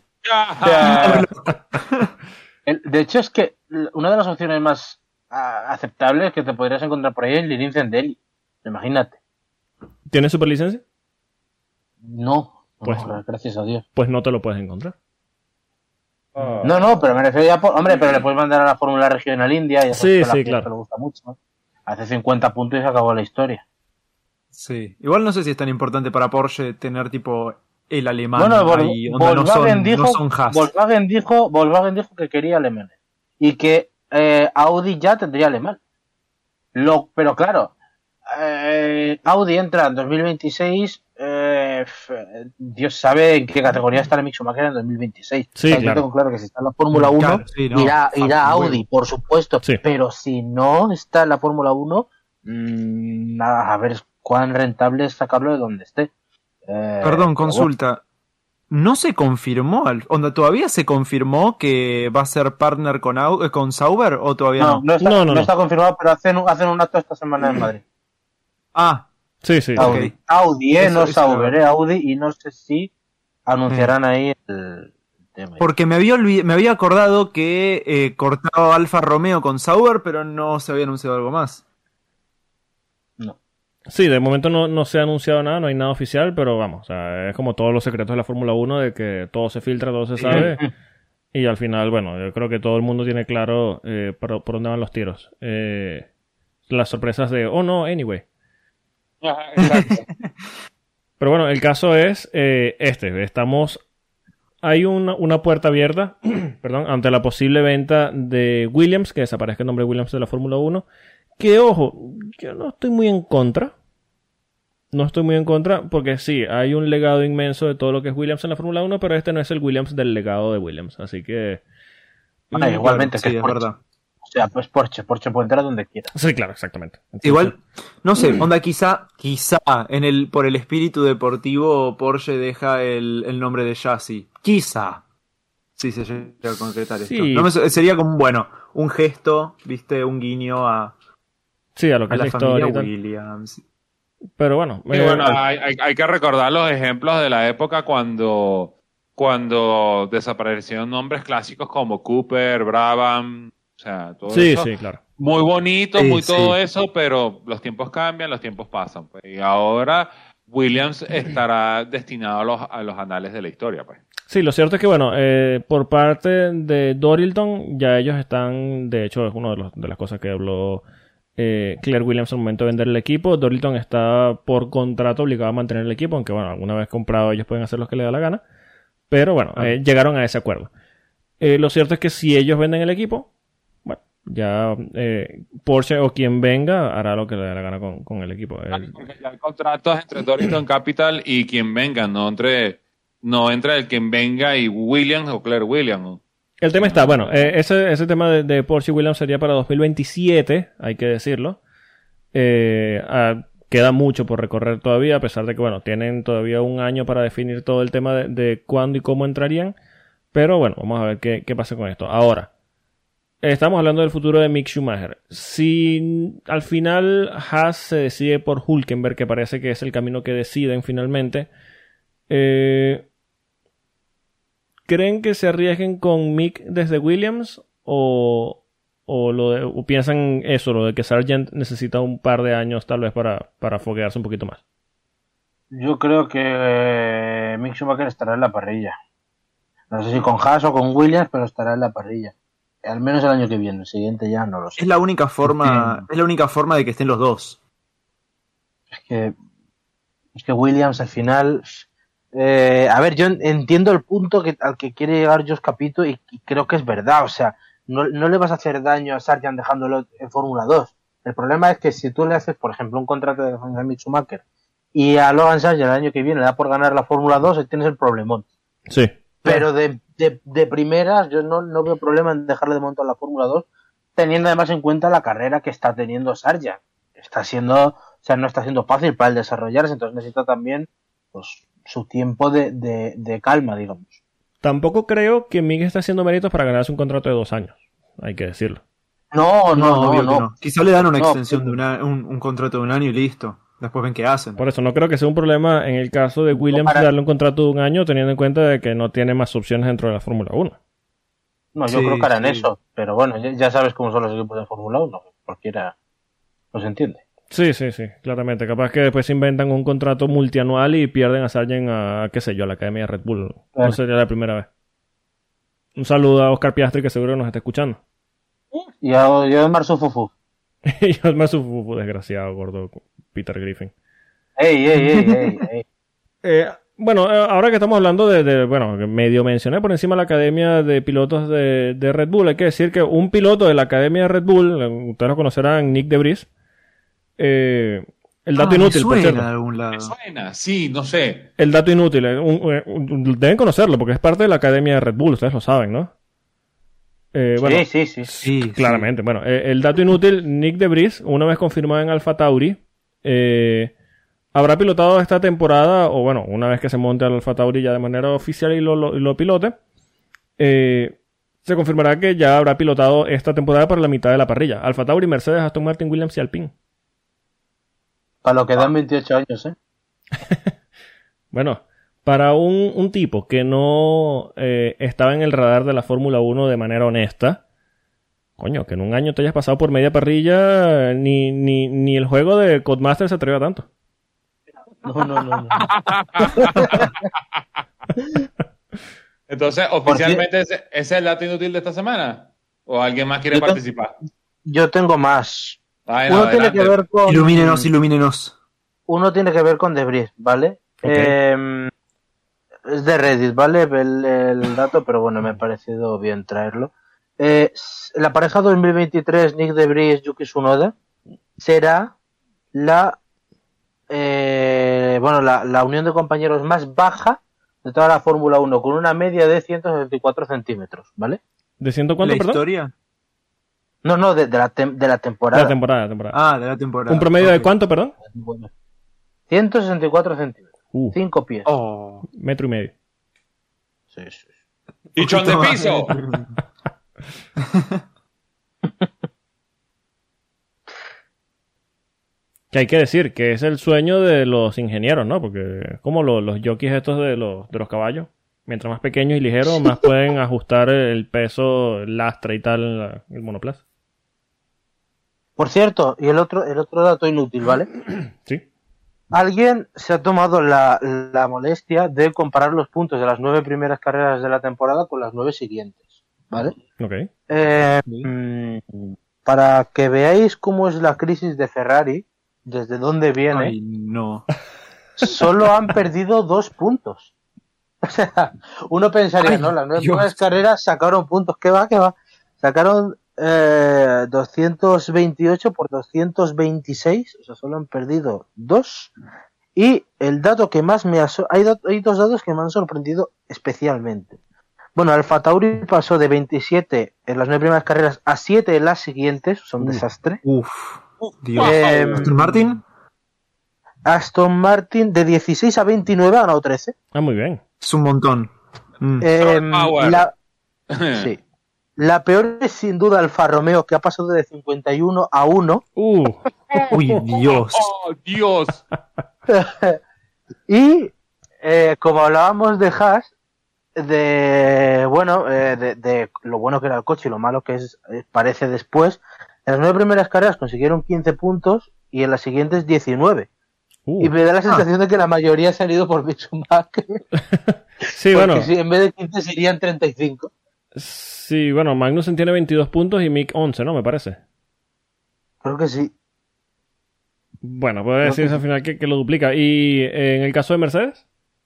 Speaker 2: De hecho, es que una de las opciones más aceptables que te podrías encontrar por ahí es Lirin Zendelli. Imagínate.
Speaker 1: ¿Tiene superlicencia?
Speaker 2: No,
Speaker 1: pues,
Speaker 2: gracias a Dios.
Speaker 1: Pues no te lo puedes encontrar.
Speaker 2: No, pero me refiero ya hombre, pero le puedes mandar a la Fórmula Regional India y
Speaker 1: Sí,
Speaker 2: eso
Speaker 1: claro.
Speaker 2: le gusta mucho, ¿no? Hace 50 puntos y se acabó la historia.
Speaker 3: Sí. Igual no sé si es tan importante para Porsche tener tipo el alemán
Speaker 2: Bueno,
Speaker 3: ahí, donde no son Haas.
Speaker 2: Volkswagen dijo que quería alemanes y que Audi ya tendría alemán. Pero claro, Audi entra en 2026. Dios sabe en qué categoría está el Mick Schumacher en 2026.
Speaker 1: Sí,
Speaker 2: Yo
Speaker 1: claro.
Speaker 2: tengo claro que si está en la Fórmula 1
Speaker 3: Claro, sí, no.
Speaker 2: irá Audi, por supuesto.
Speaker 1: Sí.
Speaker 2: Pero si no está en la Fórmula 1, a ver cuán rentable es sacarlo de donde esté.
Speaker 3: Perdón, consulta. ¿No se confirmó? ¿Todavía se confirmó que va a ser partner con Sauber o todavía no?
Speaker 2: No está confirmado, pero hacen un acto esta semana en Madrid.
Speaker 3: Ah,
Speaker 1: Sí.
Speaker 2: Audi,
Speaker 3: ok.
Speaker 2: Audi,
Speaker 3: Eso
Speaker 2: no Sauber,
Speaker 3: era-
Speaker 2: Audi, y no sé si anunciarán ahí el tema.
Speaker 3: Porque me había acordado que cortaba Alfa Romeo con Sauber, pero no se había anunciado algo más.
Speaker 2: No.
Speaker 1: Sí, de momento no se ha anunciado nada, no hay nada oficial, pero vamos, o sea, es como todos los secretos de la Fórmula 1 de que todo se filtra, todo se sabe. Y al final, bueno, yo creo que todo el mundo tiene claro por dónde van los tiros. Las sorpresas de, oh no, anyway.
Speaker 4: Ajá, exacto.
Speaker 1: Pero bueno, el caso es hay una puerta abierta, perdón, ante la posible venta de Williams, que desaparezca el nombre de Williams de la Fórmula 1, que ojo, yo no estoy muy en contra. No estoy muy en contra porque sí, hay un legado inmenso de todo lo que es Williams en la Fórmula 1, pero este no es el Williams del legado de Williams, así que...
Speaker 2: Igualmente,
Speaker 3: sí,
Speaker 2: que
Speaker 3: es verdad.
Speaker 2: O sea, pues Porsche puede entrar donde quiera.
Speaker 1: Sí, claro, exactamente. Entonces,
Speaker 3: Igual, no sé, onda quizá por el espíritu deportivo Porsche deja el nombre de chasis. Quizá. Sí, se llega a concretar esto.
Speaker 1: Sí.
Speaker 3: Sería como, bueno, un gesto, viste, un guiño a
Speaker 1: sí, a lo que
Speaker 3: a
Speaker 1: es la
Speaker 3: la familia
Speaker 1: historia y tal.
Speaker 3: Williams.
Speaker 1: Pero bueno,
Speaker 4: Y bueno, hay que recordar los ejemplos de la época cuando desaparecieron nombres clásicos como Cooper, Brabham, o sea, todo
Speaker 1: sí,
Speaker 4: eso.
Speaker 1: sí, claro.
Speaker 4: Muy bonito,
Speaker 3: Sí,
Speaker 4: muy todo
Speaker 3: sí.
Speaker 4: eso, pero los tiempos cambian, los tiempos pasan, pues. Y ahora Williams estará destinado a los anales de la historia, pues.
Speaker 1: Sí, lo cierto es que, bueno, por parte de Dorilton, ya ellos están, de hecho, es una de las cosas que habló Claire Williams al momento de vender el equipo. Dorilton está por contrato obligado a mantener el equipo, aunque, bueno, alguna vez comprado ellos pueden hacer lo que les da la gana. Pero, bueno, llegaron a ese acuerdo. Lo cierto es que si ellos venden el equipo, bueno, ya Porsche o quien venga hará lo que le dé la gana con el equipo.
Speaker 4: Porque ya hay contratos entre Dorilton Capital y quien venga, no entre el quien venga y Williams o Claire Williams.
Speaker 1: El tema está, bueno, ese tema de Porsche y Williams sería para 2027, hay que decirlo. Queda mucho por recorrer todavía, a pesar de que, bueno, tienen todavía un año para definir todo el tema de cuándo y cómo entrarían. Pero bueno, vamos a ver qué pasa con esto. Ahora, estamos hablando del futuro de Mick Schumacher. Si al final Haas se decide por Hülkenberg, que parece que es el camino que deciden finalmente, ¿creen que se arriesguen con Mick desde Williams o piensan eso, lo de que Sargent necesita un par de años tal vez para foguearse un poquito más?
Speaker 2: Yo creo que Mick Schumacher estará en la parrilla. No sé si con Haas o con Williams, pero estará en la parrilla. Al menos el año que viene, el siguiente ya no lo sé.
Speaker 3: Es la única forma de que estén los dos.
Speaker 2: Es que Williams al final... a ver, yo entiendo el punto al que quiere llegar Josh Capito y creo que es verdad. O sea, no le vas a hacer daño a Sargent dejándolo en Fórmula 2. El problema es que si tú le haces, por ejemplo, un contrato de Mick Schumacher y a Logan Sargent el año que viene le da por ganar la Fórmula 2, tienes el problemón.
Speaker 1: Sí.
Speaker 2: Pero de primeras yo no veo problema en dejarle de montar la Fórmula 2, teniendo además en cuenta la carrera que está teniendo Sargent. No está siendo fácil para él desarrollarse, entonces necesita también pues su tiempo de calma, digamos.
Speaker 1: Tampoco creo que Mick esté haciendo méritos para ganarse un contrato de 2 años, hay que decirlo.
Speaker 3: Obvio que no. Quizá le dan una
Speaker 2: No,
Speaker 3: extensión de un contrato de un año y listo. Después ven qué hacen.
Speaker 1: Por eso no creo que sea un problema en el caso de Williams darle un contrato de 1 año, teniendo en cuenta de que no tiene más opciones dentro de la Fórmula 1.
Speaker 2: No, yo creo que harán eso, pero bueno, ya sabes cómo son los equipos de Fórmula 1, cualquiera los entiende.
Speaker 1: Sí, claramente. Capaz que después se inventan un contrato multianual y pierden a Sargent a, qué sé yo, a la Academia de Red Bull. No sería la primera vez. Un saludo a Oscar Piastri, que seguro nos está escuchando.
Speaker 2: Y yo Marzo Fufu.
Speaker 1: Y yo me supo, desgraciado, gordo, Peter Griffin.
Speaker 2: ¡Ey!
Speaker 1: Bueno, ahora que estamos hablando bueno, medio mencioné por encima la Academia de Pilotos de Red Bull, hay que decir que un piloto de la Academia de Red Bull, ustedes lo conocerán, Nick Debris, el dato inútil, por cierto.
Speaker 3: De algún lado.
Speaker 4: Me suena, sí, no sé.
Speaker 1: El dato inútil, deben conocerlo porque es parte de la Academia de Red Bull, ustedes lo saben, ¿no? Bueno,
Speaker 2: Sí.
Speaker 1: claramente. Bueno, el dato inútil, Nick Debris, una vez confirmado en AlphaTauri, habrá pilotado esta temporada, o bueno, una vez que se monte al AlphaTauri ya de manera oficial y lo pilote, se confirmará que ya habrá pilotado esta temporada para la mitad de la parrilla. AlphaTauri, Mercedes, Aston Martin, Williams y Alpine.
Speaker 2: Para lo que dan 28 años, ¿eh?
Speaker 1: Bueno, para un tipo que no estaba en el radar de la Fórmula 1 de manera honesta, coño, que en un año te hayas pasado por media parrilla, ni el juego de Codemaster se atreve a tanto.
Speaker 2: No.
Speaker 4: Entonces, oficialmente, ¿ese es el dato inútil de esta semana? ¿O alguien más quiere participar?
Speaker 2: Yo tengo más.
Speaker 4: Ay,
Speaker 2: Uno
Speaker 4: no,
Speaker 2: tiene
Speaker 4: adelante.
Speaker 2: que ver con...
Speaker 3: Ilumínenos.
Speaker 2: Uno tiene que ver con Debris, ¿vale?
Speaker 1: Ok.
Speaker 2: Es de Reddit, ¿vale? El dato, pero bueno, me ha parecido bien traerlo. La pareja 2023 Nick Debris Yuki Tsunoda será la unión de compañeros más baja de toda la Fórmula 1, con una media de 174 centímetros, ¿vale?
Speaker 1: ¿De ciento cuánto,
Speaker 3: ¿La
Speaker 1: perdón?
Speaker 3: historia?
Speaker 2: No, de la temporada.
Speaker 1: De la temporada.
Speaker 3: Ah, de la temporada.
Speaker 1: ¿Un promedio de
Speaker 3: Ok.
Speaker 1: cuánto, perdón?
Speaker 2: 164 centímetros. 5 pies.
Speaker 3: Oh.
Speaker 1: Metro y medio.
Speaker 2: Sí.
Speaker 4: ¡Pichón de piso!
Speaker 1: Que hay que decir que es el sueño de los ingenieros, ¿no? Porque como los jockeys estos de los caballos, mientras más pequeños y ligeros, más pueden ajustar el peso, el lastre y tal, el monoplaza.
Speaker 2: Por cierto, y el otro dato inútil, ¿vale?
Speaker 1: Sí.
Speaker 2: Alguien se ha tomado la molestia de comparar los puntos de las 9 primeras carreras de la temporada con las 9 siguientes, ¿vale?
Speaker 1: Ok.
Speaker 2: Para que veáis cómo es la crisis de Ferrari, desde dónde viene,
Speaker 3: Ay, no.
Speaker 2: solo han perdido 2 puntos. O sea, uno pensaría,
Speaker 3: Ay,
Speaker 2: ¿no? Las 9
Speaker 3: Dios.
Speaker 2: primeras carreras sacaron puntos. ¿Qué va? Sacaron 228 por 226, o sea, solo han perdido 2. Y el dato que más hay 2 datos que me han sorprendido especialmente. Bueno, AlphaTauri pasó de 27 en las 9 primeras carreras a 7 en las siguientes, son un desastre.
Speaker 3: Uf. Dios.
Speaker 2: ¿Aston
Speaker 3: Martin?
Speaker 2: Aston Martin de 16 a 29 ha ganado 13.
Speaker 1: Ah, muy bien.
Speaker 3: Es un montón.
Speaker 4: Power.
Speaker 2: Sí. La peor es sin duda Alfa Romeo, que ha pasado de 51 a 1.
Speaker 3: Uy, Dios.
Speaker 4: ¡Oh, Dios!
Speaker 2: Y como hablábamos de Haas, de lo bueno que era el coche y lo malo que parece después, en las 9 primeras carreras consiguieron 15 puntos y en las siguientes 19. Y me da la sensación de que la mayoría se han ido por Mick Schumacher.
Speaker 1: Sí,
Speaker 2: porque
Speaker 1: bueno.
Speaker 2: si en vez de 15 serían 35.
Speaker 1: Sí, bueno, Magnussen tiene 22 puntos y Mick 11, ¿no? Me parece.
Speaker 2: Creo que sí.
Speaker 1: Bueno, puede decirse al final que lo duplica. ¿Y en el caso de Mercedes?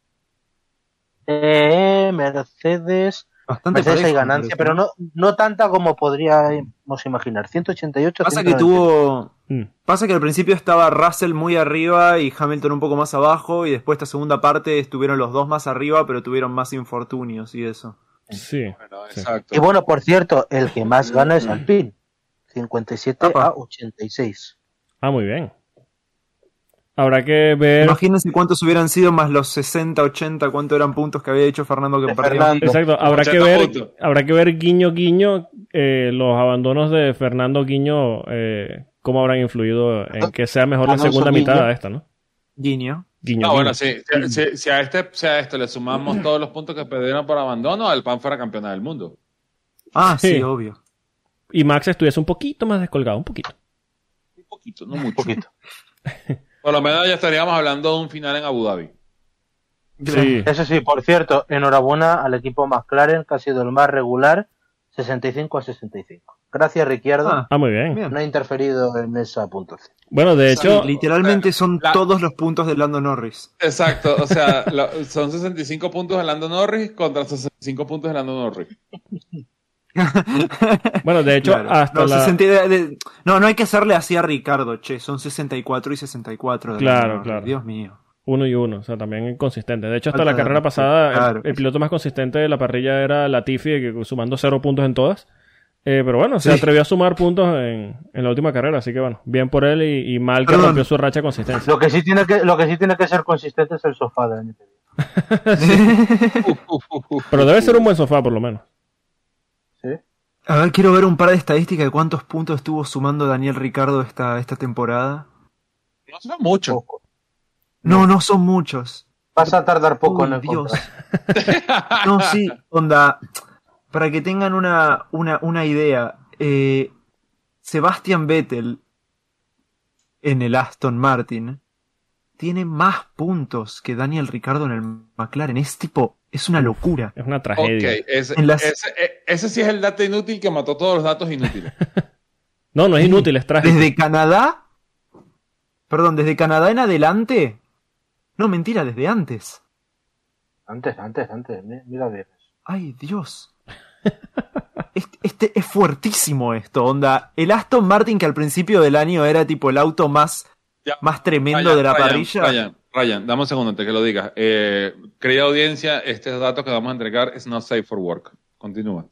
Speaker 2: Mercedes
Speaker 3: Bastante
Speaker 2: hay
Speaker 3: parejo,
Speaker 2: ganancia,
Speaker 3: me parece.
Speaker 2: pero no tanta como podríamos imaginar. 188.
Speaker 3: Pasa que
Speaker 2: 190.
Speaker 3: Pasa que al principio estaba Russell muy arriba y Hamilton un poco más abajo, y después esta segunda parte estuvieron los dos más arriba, pero tuvieron más infortunios y eso.
Speaker 1: Sí.
Speaker 4: Bueno,
Speaker 1: Sí.
Speaker 4: exacto.
Speaker 2: Y bueno, por cierto, el que más gana es Alpine. 57
Speaker 3: Apa.
Speaker 2: a 86.
Speaker 1: Ah, muy bien. Habrá que ver.
Speaker 3: Imagínense cuántos hubieran sido más los 60, 80, cuántos eran puntos que había hecho Fernando que
Speaker 2: De
Speaker 3: perdió.
Speaker 2: Fernando.
Speaker 1: Exacto, habrá
Speaker 4: 80
Speaker 1: que ver,
Speaker 4: puntos.
Speaker 1: guiño los abandonos de Fernando Guiño, cómo habrán influido en que sea mejor la
Speaker 2: Alonso
Speaker 1: segunda mitad
Speaker 2: Guiño.
Speaker 1: a esta, ¿no?
Speaker 3: Guiño.
Speaker 1: Guiño,
Speaker 4: Ah, bueno,
Speaker 1: guiño.
Speaker 4: sí. Si a esto le sumamos todos los puntos que perdieron por abandono, Alpine fuera campeona del mundo.
Speaker 3: Ah, sí,
Speaker 1: Sí.
Speaker 3: obvio.
Speaker 1: Y Max estuviese un poquito más descolgado, un poquito.
Speaker 4: poquito, no mucho.
Speaker 2: Poquito.
Speaker 4: Por lo menos ya estaríamos hablando de un final en Abu Dhabi.
Speaker 1: Sí.
Speaker 2: Eso sí, por cierto, enhorabuena al equipo McLaren, que ha sido el más regular, 65-65. Gracias, Ricciardo.
Speaker 1: Ah, muy bien.
Speaker 3: Bien.
Speaker 2: No ha interferido en esa puntuación.
Speaker 1: Bueno, de hecho,
Speaker 3: Sí, literalmente son todos los puntos de Lando Norris.
Speaker 4: Exacto, o sea, son 65 puntos de Lando Norris contra 65 puntos de Lando Norris.
Speaker 1: bueno, de hecho,
Speaker 3: Claro.
Speaker 1: hasta
Speaker 3: No,
Speaker 1: la...
Speaker 3: 60 no hay que hacerle así a Ricardo, che, son 64 y 64. de
Speaker 1: Claro,
Speaker 3: Lando Norris,
Speaker 1: claro.
Speaker 3: Dios mío.
Speaker 1: 1 y 1, o sea, también inconsistente. De hecho, hasta
Speaker 3: Falta
Speaker 1: la
Speaker 3: de
Speaker 1: carrera
Speaker 3: respeto,
Speaker 1: pasada,
Speaker 3: claro.
Speaker 1: el piloto más consistente de la parrilla era Latifi, que sumando 0 puntos en todas. Pero bueno, se
Speaker 3: Sí.
Speaker 1: atrevió a sumar puntos en la última carrera, así que bueno, bien por él y mal que
Speaker 3: Perdón.
Speaker 1: rompió su racha de consistencia.
Speaker 2: Lo que sí tiene que ser consistente es el sofá del año que viene.
Speaker 1: Pero debe ser un buen sofá, por lo menos.
Speaker 2: ¿Sí?
Speaker 3: A ver, quiero ver un par de estadísticas de cuántos puntos estuvo sumando Daniel Ricciardo esta temporada.
Speaker 4: No son mucho.
Speaker 2: Poco.
Speaker 3: No son muchos.
Speaker 2: Vas a tardar poco
Speaker 3: Uy,
Speaker 2: en el
Speaker 3: Dios.
Speaker 2: contrato.
Speaker 3: No, sí, onda. Para que tengan una idea, Sebastian Vettel en el Aston Martin tiene más puntos que Daniel Ricciardo en el McLaren. Es una locura.
Speaker 1: Es una
Speaker 4: Ok,
Speaker 1: tragedia.
Speaker 3: En las-
Speaker 4: ese sí es el dato inútil que mató todos los datos inútiles.
Speaker 1: No es inútil, es trágico.
Speaker 3: Desde Canadá en adelante. No, mentira, desde antes.
Speaker 2: Antes. Mira bien.
Speaker 3: Ay, Dios. Es fuertísimo esto, onda. El Aston Martin que al principio del año era tipo el auto más
Speaker 4: Ya.
Speaker 3: tremendo de la parrilla.
Speaker 4: Ryan, dame un segundo antes que lo digas. Querida audiencia, este dato que vamos a entregar es not safe for work. Continúa.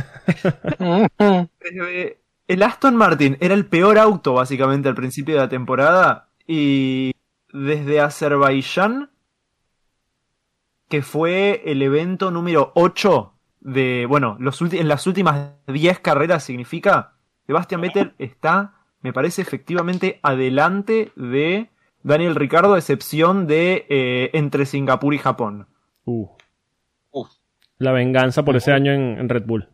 Speaker 3: El Aston Martin era el peor auto básicamente al principio de la temporada y desde Azerbaiyán, que fue el evento número 8 de, bueno, en las últimas 10 carreras significa, Sebastian Vettel está, me parece, efectivamente adelante de Daniel Ricciardo, a excepción de entre Singapur y Japón.
Speaker 4: Uf.
Speaker 1: La venganza por ese año en Red Bull.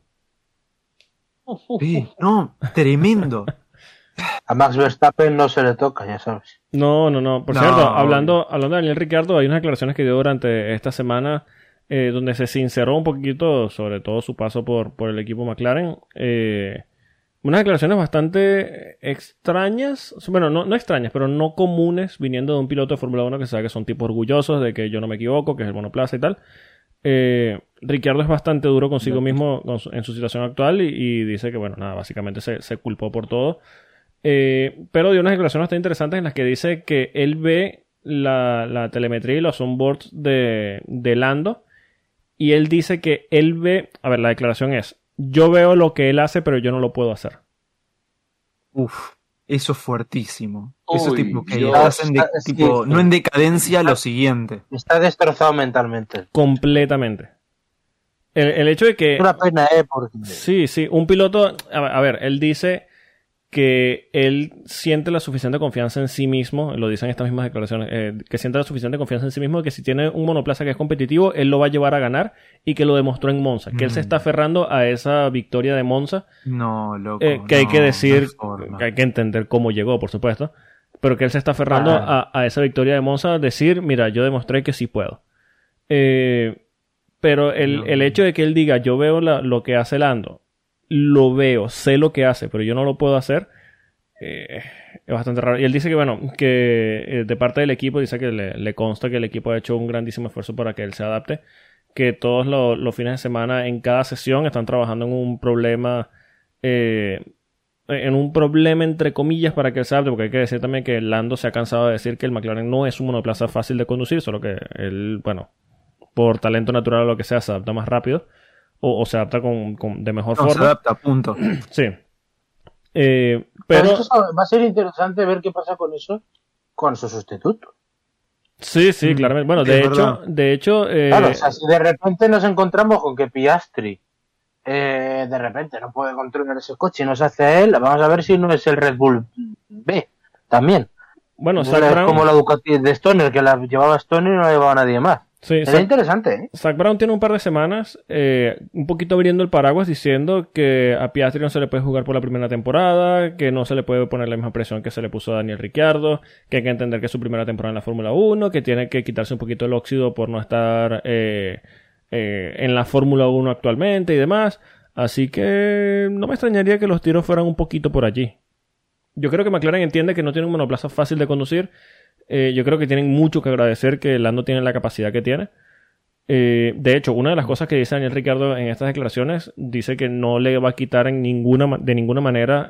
Speaker 3: Sí, no, tremendo.
Speaker 2: A Max Verstappen no se le toca, ya sabes.
Speaker 1: No. Por
Speaker 3: No.
Speaker 1: cierto, hablando de Daniel Ricciardo, hay unas declaraciones que dio durante esta semana donde se sinceró un poquito sobre todo su paso por el equipo McLaren. Unas declaraciones bastante extrañas, bueno, no extrañas, pero no comunes, viniendo de un piloto de Fórmula 1 que sabe que son tipos orgullosos de que yo no me equivoco, que es el monoplaza y tal. Ricciardo es bastante duro consigo mismo en su situación actual y dice que, bueno, nada, básicamente se culpó por todo. Pero dio unas declaraciones bastante interesantes en las que dice que él ve la telemetría y los onboards de Lando y él dice que él ve, a ver, la declaración es: yo veo lo que él hace, pero yo no lo puedo hacer.
Speaker 3: Uf, eso es fuertísimo.
Speaker 4: Uy,
Speaker 3: Eso tipo que
Speaker 4: Dios.
Speaker 3: hacen
Speaker 2: Sí,
Speaker 3: tipo,
Speaker 2: sí.
Speaker 3: no en decadencia, lo siguiente.
Speaker 2: Está destrozado mentalmente.
Speaker 1: Completamente. El hecho de que...
Speaker 2: Es una pena, porque...
Speaker 1: Sí, un piloto... A ver, él dice que él siente la suficiente confianza en sí mismo, lo dicen estas mismas declaraciones, que siente la suficiente confianza en sí mismo de que si tiene un monoplaza que es competitivo, él lo va a llevar a ganar y que lo demostró en Monza, que él se está aferrando a esa victoria de Monza,
Speaker 3: No, loco.
Speaker 1: que hay que
Speaker 3: no,
Speaker 1: decir,
Speaker 3: no hay forma.
Speaker 1: que hay que entender cómo llegó, por supuesto, pero que él se está aferrando a esa victoria de Monza, decir, mira, yo demostré que sí puedo. Pero el hecho de que él diga, yo veo lo que hace Lando, lo veo, sé lo que hace, pero yo no lo puedo hacer, es bastante raro. Y él dice que, bueno, que de parte del equipo, dice que le consta que el equipo ha hecho un grandísimo esfuerzo para que él se adapte, que todos los fines de semana en cada sesión están trabajando en un problema, entre comillas, para que él se adapte, porque hay que decir también que Lando se ha cansado de decir que el McLaren no es un monoplaza fácil de conducir, solo que él, bueno, por talento natural o lo que sea, se adapta más rápido o se adapta de mejor
Speaker 3: No, se
Speaker 1: forma.
Speaker 3: adapta, punto.
Speaker 1: Sí.
Speaker 2: Pero
Speaker 1: Pero
Speaker 2: esto va a ser interesante ver qué pasa con eso, con su sustituto.
Speaker 1: sí, claramente. Bueno,
Speaker 3: Es
Speaker 1: de
Speaker 3: verdad.
Speaker 1: hecho,
Speaker 2: Claro, o sea, si de repente nos encontramos con que Piastri de repente no puede controlar ese coche y nos hace a él, vamos a ver si no es el Red Bull B también.
Speaker 1: bueno,
Speaker 2: Es
Speaker 1: Zak Brown,
Speaker 2: como la Ducati de Stoner, que la llevaba Stoner y no la llevaba nadie más.
Speaker 1: Sí,
Speaker 2: Sería interesante, ¿eh?
Speaker 1: Zak Brown tiene un par de semanas un poquito abriendo el paraguas diciendo que a Piastri no se le puede jugar por la primera temporada, que no se le puede poner la misma presión que se le puso a Daniel Ricciardo, que hay que entender que es su primera temporada en la Fórmula 1, que tiene que quitarse un poquito el óxido por no estar en la Fórmula 1 actualmente y demás. Así que no me extrañaría que los tiros fueran un poquito por allí. Yo creo que McLaren entiende que no tiene un monoplaza fácil de conducir. Yo creo que tienen mucho que agradecer que Lando tiene la capacidad que tiene. De hecho, una de las cosas que dice Daniel Ricciardo en estas declaraciones, dice que no le va a quitar de ninguna manera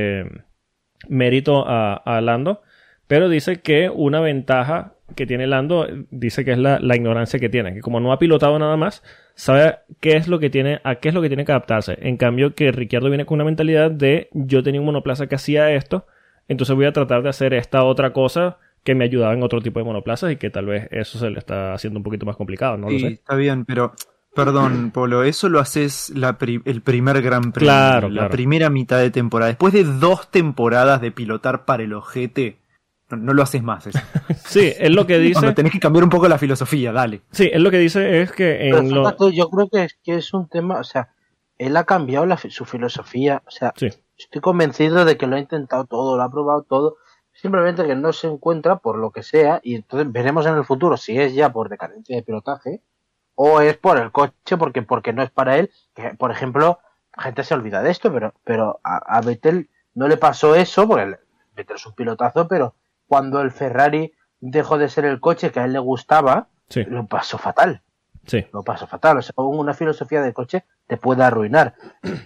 Speaker 1: mérito a Lando, pero dice que una ventaja que tiene Lando, dice que es la ignorancia que tiene, que como no ha pilotado nada más, sabe a qué es lo que tiene que adaptarse. En cambio, que Ricciardo viene con una mentalidad de yo tenía un monoplaza que hacía esto, entonces voy a tratar de hacer esta otra cosa que me ayudaba en otro tipo de monoplazas y que tal vez eso se le está haciendo un poquito más complicado, no lo sé.
Speaker 3: Está bien, pero perdón, Polo, eso lo haces el primer Gran Premio,
Speaker 1: Claro.
Speaker 3: la primera mitad de temporada. Después de 2 temporadas de pilotar para el ojete, no lo haces más eso.
Speaker 1: Sí, es lo que dice.
Speaker 3: Tenés que cambiar un poco la filosofía, dale.
Speaker 1: Sí, él lo que dice es que
Speaker 2: Pero
Speaker 1: en
Speaker 2: fíjate, yo creo que es un tema, o sea, él ha cambiado su filosofía, o sea,
Speaker 1: Sí.
Speaker 2: estoy convencido de que lo ha intentado todo, lo ha probado todo, simplemente que no se encuentra por lo que sea, y entonces veremos en el futuro si es ya por decadencia de pilotaje o es por el coche porque no es para él, que por ejemplo, la gente se olvida de esto, pero a Vettel no le pasó eso, porque Vettel es un pilotazo, pero cuando el Ferrari dejó de ser el coche que a él le gustaba,
Speaker 1: Sí.
Speaker 2: lo pasó fatal.
Speaker 1: Sí.
Speaker 2: Lo pasó fatal. O sea, una filosofía de coche te puede arruinar.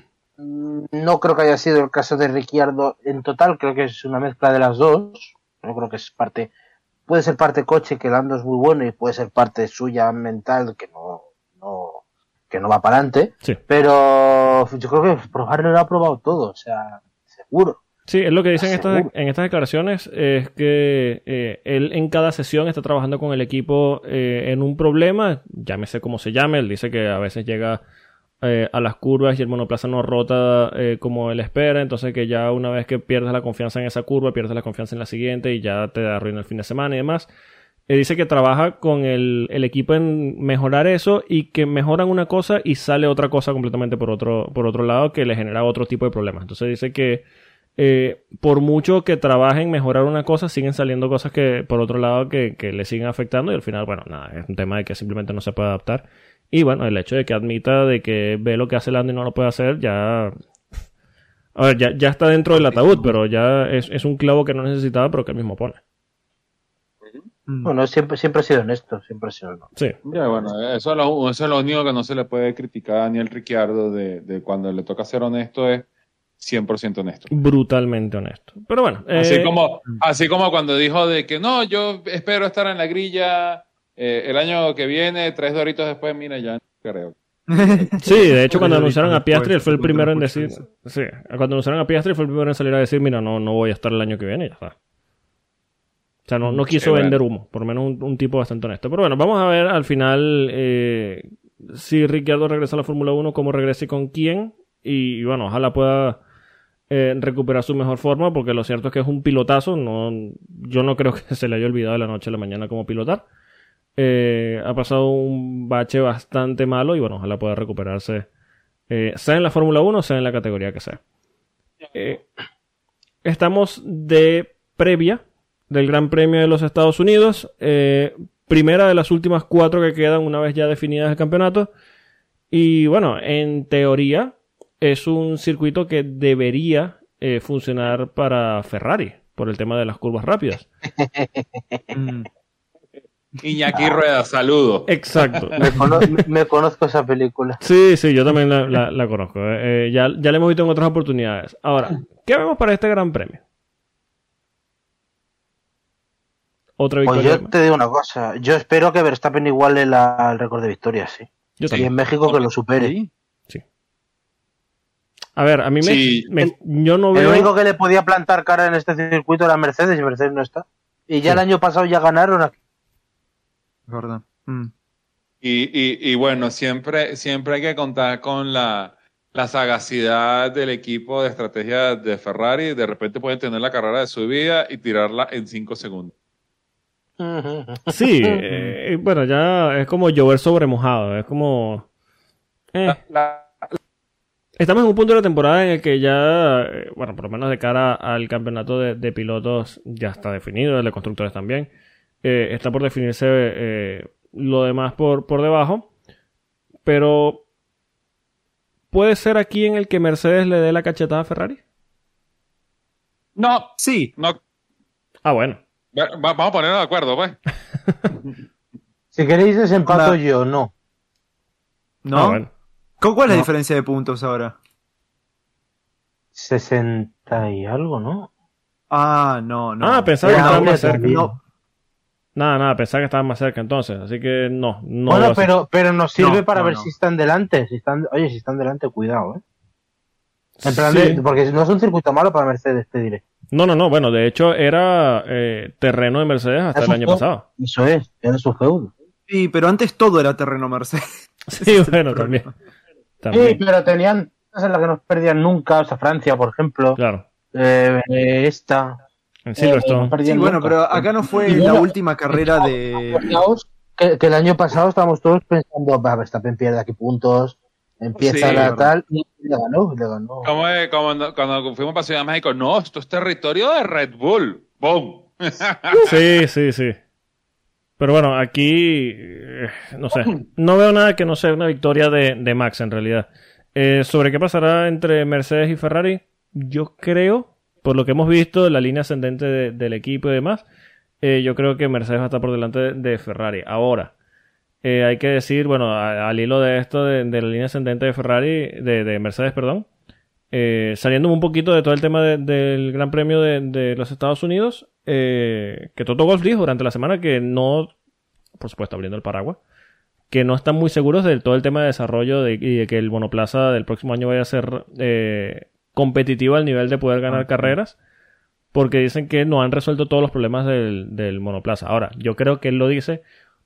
Speaker 2: No creo que haya sido el caso de Ricciardo en total. Creo que es una mezcla de las dos. No creo que es parte. Puede ser parte coche, que Lando es muy bueno, y puede ser parte suya mental, que no va para adelante.
Speaker 1: Sí.
Speaker 2: Pero yo creo que probarlo lo ha probado todo. O sea, seguro.
Speaker 1: Sí, es lo que dicen
Speaker 2: Seguro.
Speaker 1: en estas declaraciones, es que él en cada sesión está trabajando con el equipo en un problema, llámese como se llame. Él dice que a veces llega a las curvas y el monoplaza no rota como él espera, entonces que ya una vez que pierdes la confianza en esa curva, pierdes la confianza en la siguiente y ya te arruina el fin de semana y demás. Dice que trabaja con el equipo en mejorar eso y que mejoran una cosa y sale otra cosa completamente por otro lado que le genera otro tipo de problemas. Entonces dice que por mucho que trabajen en mejorar una cosa, siguen saliendo cosas que por otro lado que le siguen afectando, y al final, bueno, nada, es un tema de que simplemente no se puede adaptar. Y bueno, el hecho de que admita de que ve lo que hace Lando y no lo puede hacer, ya... A ver, ya está dentro del ataúd, pero ya es un clavo que no necesitaba, pero que él mismo pone.
Speaker 2: Bueno, siempre ha sido honesto. Siempre ha sido honesto.
Speaker 1: Sí.
Speaker 4: Ya, bueno, eso es lo único que no se le puede criticar a Daniel Ricciardo de cuando le toca ser honesto, es 100% honesto.
Speaker 1: Brutalmente honesto. Pero bueno.
Speaker 4: Así como cuando dijo de que no, yo espero estar en la grilla el año que viene, 3 doritos después, mira, ya no creo.
Speaker 1: Sí, de hecho cuando anunciaron a Piastri, él fue el
Speaker 3: Después,
Speaker 1: primero en
Speaker 3: después,
Speaker 1: decir... Sí, cuando anunciaron a Piastri fue el primero en salir a decir, mira, no voy a estar el año que viene y ya está. O sea, no quiso vender humo, por lo menos un tipo bastante honesto. Pero bueno, vamos a ver al final si Ricciardo regresa a la Fórmula 1, cómo regresa y con quién. Y bueno, ojalá pueda recuperar su mejor forma, porque lo cierto es que es un pilotazo. Yo no creo que se le haya olvidado de la noche a la mañana cómo pilotar. Ha pasado un bache bastante malo y bueno, ojalá pueda recuperarse, sea en la Fórmula 1 sea en la categoría que sea. Estamos de previa del Gran Premio de los Estados Unidos, primera de las últimas 4 que quedan una vez ya definidas el campeonato, y bueno, en teoría es un circuito que debería funcionar para Ferrari por el tema de las curvas rápidas.
Speaker 4: Iñaki Rueda, saludo.
Speaker 1: Exacto.
Speaker 2: Me conozco esa película.
Speaker 1: Sí, yo también la conozco. Ya la hemos visto en otras oportunidades. Ahora, ¿qué vemos para este Gran Premio? Otra
Speaker 2: Pues
Speaker 1: victoria.
Speaker 2: yo te digo una cosa. Yo espero que Verstappen iguale el récord de victorias, sí.
Speaker 1: Yo
Speaker 2: Y
Speaker 1: también.
Speaker 2: en México que lo supere.
Speaker 1: Sí. A ver, a mí
Speaker 4: Sí.
Speaker 1: yo no
Speaker 2: El
Speaker 1: veo...
Speaker 2: único que le podía plantar cara en este circuito era Mercedes, y Mercedes no está. Y ya
Speaker 1: Sí.
Speaker 2: el año pasado ya ganaron aquí.
Speaker 3: Es verdad.
Speaker 4: Y bueno, siempre hay que contar con la sagacidad del equipo de estrategia de Ferrari. De repente pueden tener la carrera de su vida y tirarla en 5 segundos.
Speaker 1: Sí, bueno, ya es como llover sobre mojado, es como... Estamos en un punto de la temporada en el que ya, bueno, por lo menos de cara al campeonato de pilotos ya está definido, el de constructores también. Está por definirse lo demás por debajo, pero ¿puede ser aquí en el que Mercedes le dé la cachetada a Ferrari?
Speaker 4: No,
Speaker 3: Sí,
Speaker 4: no.
Speaker 1: Ah, bueno.
Speaker 4: Vamos a ponernos de acuerdo, pues.
Speaker 2: Si queréis desempato
Speaker 3: Hola.
Speaker 2: yo, no.
Speaker 3: ¿no?
Speaker 1: Ah, bueno.
Speaker 3: ¿Cuál es la
Speaker 2: No.
Speaker 3: diferencia de puntos ahora?
Speaker 2: 60 y algo, ¿no?
Speaker 3: Ah, no.
Speaker 1: Pensaba que
Speaker 2: Era
Speaker 1: estaban
Speaker 2: doble
Speaker 1: más cerca.
Speaker 2: también.
Speaker 3: No.
Speaker 1: Nada, pensaba que estaban más cerca entonces, así que no
Speaker 2: Bueno,
Speaker 1: lo sé.
Speaker 2: pero nos sirve
Speaker 3: No,
Speaker 2: para
Speaker 3: no,
Speaker 2: ver
Speaker 3: no.
Speaker 2: si están delante. Si están delante, cuidado, ¿eh? En plan
Speaker 1: Sí.
Speaker 2: porque no es un circuito malo para Mercedes, te diré.
Speaker 1: No, bueno, de hecho era terreno de Mercedes hasta el año pasado.
Speaker 2: Eso es, era su feudo.
Speaker 3: Sí, pero antes todo era terreno Mercedes.
Speaker 1: Sí, bueno, también.
Speaker 2: Sí, pero tenían cosas en las que no perdían nunca, o sea, Francia, por ejemplo.
Speaker 1: Claro,
Speaker 2: Esta.
Speaker 1: en Silverstone.
Speaker 2: no perdían
Speaker 3: Sí, bueno,
Speaker 2: nunca.
Speaker 3: pero acá no fue
Speaker 2: Y
Speaker 3: la
Speaker 2: bueno,
Speaker 3: última carrera de...
Speaker 2: Acordaos que el año pasado estábamos todos pensando, va, Verstappen pierde aquí puntos, empieza
Speaker 4: Sí,
Speaker 2: la
Speaker 3: verdad.
Speaker 2: tal, y le ganó.
Speaker 4: Como cuando fuimos para Ciudad de México, no, esto es territorio de Red Bull. ¡Boom!
Speaker 1: Sí. Pero bueno, aquí no sé. No veo nada que no sea una victoria de Max en realidad. Sobre qué pasará entre Mercedes y Ferrari, yo creo, por lo que hemos visto, la línea ascendente del equipo y demás, yo creo que Mercedes va a estar por delante de Ferrari. Ahora, hay que decir, bueno, al hilo de esto de la línea ascendente de Ferrari, de Mercedes, perdón, saliendo un poquito de todo el tema del Gran Premio de los Estados Unidos, que Toto Wolff dijo durante la semana que no, por supuesto abriendo el paraguas, que no están muy seguros de todo el tema de desarrollo y de que el monoplaza del próximo año vaya a ser competitivo al nivel de poder ganar carreras, porque dicen que no han resuelto todos los problemas del monoplaza. Ahora, yo creo que él lo dice,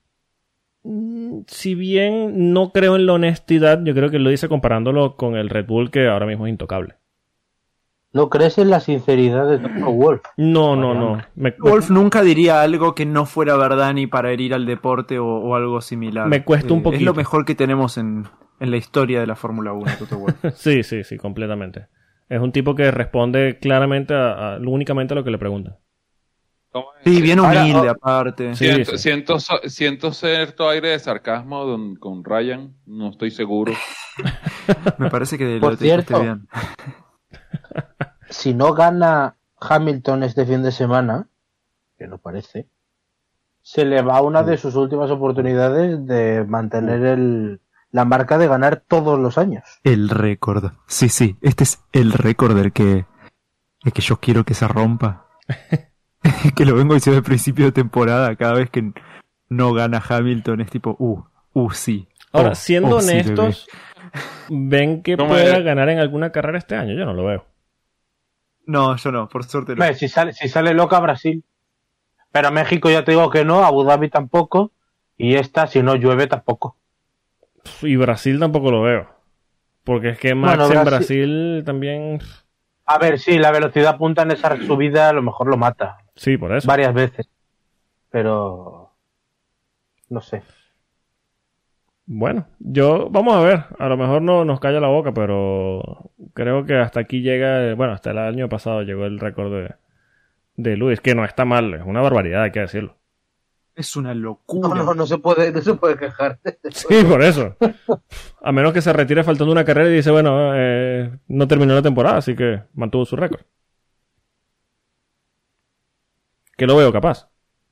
Speaker 1: si bien no creo en la honestidad, yo creo que él lo dice comparándolo con el Red Bull, que ahora mismo es intocable.
Speaker 2: ¿No crees en la sinceridad de Toto Wolff?
Speaker 1: No.
Speaker 3: Wolf nunca diría algo que no fuera verdad ni para herir al deporte o algo similar.
Speaker 1: Me cuesta un
Speaker 3: Es
Speaker 1: poquito.
Speaker 3: lo mejor que tenemos en la historia de la Fórmula 1, Toto Wolff.
Speaker 1: Sí, completamente. Es un tipo que responde claramente únicamente a lo que le preguntan.
Speaker 4: ¿Cómo es?
Speaker 3: Sí, bien
Speaker 2: Ahora,
Speaker 3: humilde aparte.
Speaker 1: Sí.
Speaker 4: Siento cierto aire de sarcasmo con Ryan, no estoy seguro.
Speaker 3: Me parece que
Speaker 2: Por
Speaker 3: lo dijiste
Speaker 2: cierto.
Speaker 3: bien.
Speaker 2: Si no gana Hamilton este fin de semana, que no parece, se le va una de sus últimas oportunidades de mantener la marca de ganar todos los años.
Speaker 3: El récord. Sí, este es el récord el que yo quiero que se rompa. Que lo vengo diciendo al principio de temporada, cada vez que no gana Hamilton es tipo, sí.
Speaker 1: Ahora, siendo
Speaker 3: sí,
Speaker 1: honestos, ¿ven que
Speaker 4: ¿Cómo
Speaker 1: pueda
Speaker 4: es?
Speaker 1: ganar en alguna carrera este año? Yo no lo veo.
Speaker 3: No, yo no, por suerte no.
Speaker 2: Hombre, si sale loca Brasil. Pero México ya te digo que no, Abu Dhabi tampoco, y esta, si no llueve, tampoco.
Speaker 1: Y Brasil tampoco lo veo. Porque es que Max
Speaker 2: Bueno,
Speaker 1: en Brasil también...
Speaker 2: A ver, sí, la velocidad punta en esa subida a lo mejor lo mata
Speaker 1: Sí, por eso.
Speaker 2: varias veces. Pero no sé.
Speaker 1: Bueno, vamos a ver. A lo mejor no nos calla la boca, pero creo que hasta aquí llega... Bueno, hasta el año pasado llegó el récord de Lewis, que no está mal, es una barbaridad, hay que decirlo.
Speaker 3: Es una locura.
Speaker 2: No se puede quejar.
Speaker 1: Sí, por eso. A menos que se retire faltando una carrera y dice, bueno, no terminó la temporada, así que mantuvo su récord. Que lo veo capaz.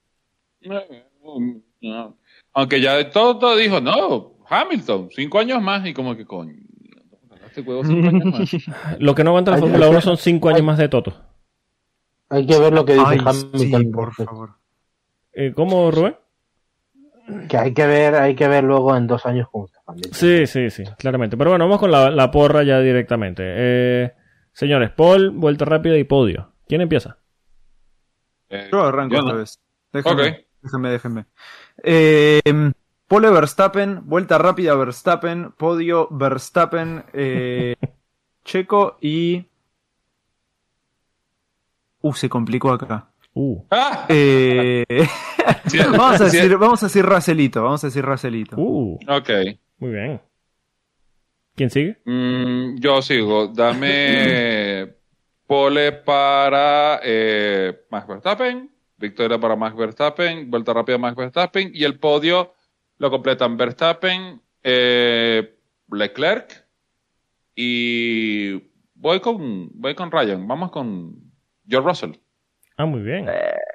Speaker 4: No. Aunque ya todo dijo, no, Hamilton, 5 años más, y como que coño, este juego 5 años más.
Speaker 1: Lo que no aguanta la Fórmula 1 son 5 años más de Toto.
Speaker 2: Hay que ver lo que dice
Speaker 3: Ay,
Speaker 2: Hamilton.
Speaker 3: sí, por favor.
Speaker 1: ¿Cómo, Rubén?
Speaker 2: Que hay que ver luego en 2 años cómo está Hamilton.
Speaker 1: Sí, claramente. Pero bueno, vamos con la porra ya directamente. Señores, Paul, vuelta rápida y podio. ¿Quién empieza?
Speaker 3: Yo arranco
Speaker 4: yo
Speaker 3: esta
Speaker 4: no.
Speaker 3: vez. Déjenme.
Speaker 4: Ok.
Speaker 3: Pole Verstappen, vuelta rápida Verstappen, podio Verstappen, Checo y... se complicó acá.
Speaker 4: Ah, sí,
Speaker 3: Vamos a
Speaker 4: sí.
Speaker 3: decir Russellito.
Speaker 4: Ok.
Speaker 1: Muy bien. ¿Quién sigue?
Speaker 4: Yo sigo. Dame pole para Max Verstappen, victoria para Max Verstappen, vuelta rápida Max Verstappen, y el podio lo completan Verstappen, Leclerc, y voy con Ryan. Vamos con George Russell.
Speaker 1: Ah, muy bien.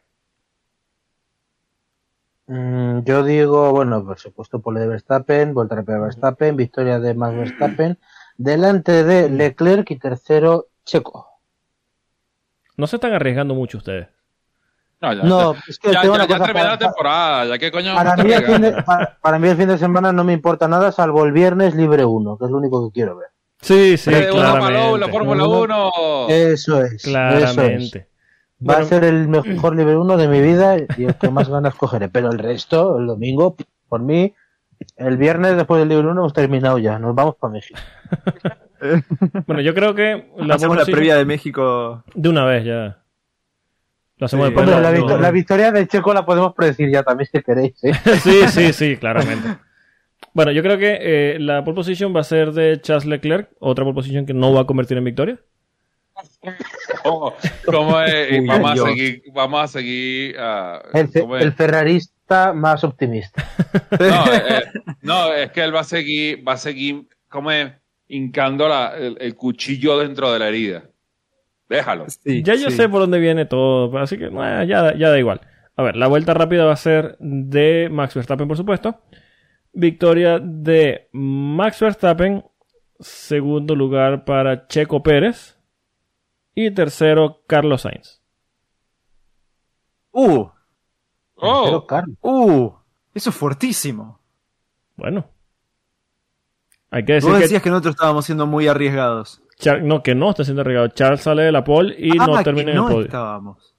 Speaker 2: Yo digo, bueno, por supuesto, pole de Verstappen, vuelta rápida de Verstappen, victoria de Max Verstappen, delante de Leclerc y tercero Checo.
Speaker 1: No se están arriesgando mucho ustedes.
Speaker 2: No, es que
Speaker 4: ya
Speaker 2: tengo una cosa,
Speaker 4: terminó la temporada, ya que coño
Speaker 2: para
Speaker 4: vamos a
Speaker 2: mí,
Speaker 4: arriesgar?
Speaker 2: para mí el fin de semana no me importa nada, salvo el viernes libre 1, que es lo único que quiero ver.
Speaker 1: Sí, sí,
Speaker 4: De uno para la
Speaker 1: claramente.
Speaker 4: Fórmula 1.
Speaker 2: Eso es. Eso es.
Speaker 1: Claramente.
Speaker 2: Va
Speaker 1: Bueno.
Speaker 2: a ser el mejor libre 1 de mi vida y el que más ganas cogeré. Pero el resto, el domingo, por mí, el viernes después del libre 1 hemos terminado ya. Nos vamos para México.
Speaker 1: Bueno, yo creo que
Speaker 3: Hacemos la previa de México.
Speaker 1: de una vez ya. Lo hacemos
Speaker 3: Sí.
Speaker 1: después.
Speaker 2: Hombre,
Speaker 1: lo-
Speaker 2: la victoria de Checo la podemos predecir ya también si queréis. ¿Eh?
Speaker 1: Sí, claramente. Bueno, yo creo que la pole position va a ser de Charles Leclerc, otra pole position que no va a convertir en victoria.
Speaker 4: ¿Cómo es? Y
Speaker 3: Uy,
Speaker 4: vamos
Speaker 3: Dios.
Speaker 4: a seguir. ¿Cómo es?
Speaker 2: El ferrarista más optimista.
Speaker 4: No, es que él va a seguir, ¿cómo es? Hincando el cuchillo dentro de la herida. Déjalo.
Speaker 3: Sí,
Speaker 1: Ya yo
Speaker 3: sí.
Speaker 1: sé por dónde viene todo, así que ya da igual. A ver, la vuelta rápida va a ser de Max Verstappen, por supuesto. Victoria de Max Verstappen. Segundo lugar para Checo Pérez. Y tercero, Carlos Sainz.
Speaker 3: Uh,
Speaker 2: Pero,
Speaker 4: Oh,
Speaker 2: Carlos.
Speaker 3: eso es fuertísimo.
Speaker 1: Bueno. Hay que decir
Speaker 3: Vos
Speaker 1: que
Speaker 3: decías que nosotros estábamos siendo muy arriesgados.
Speaker 1: No, que no está siendo regado. Charles sale de la pole y no
Speaker 3: que
Speaker 1: termina en el
Speaker 3: no
Speaker 1: podio.
Speaker 3: estábamos.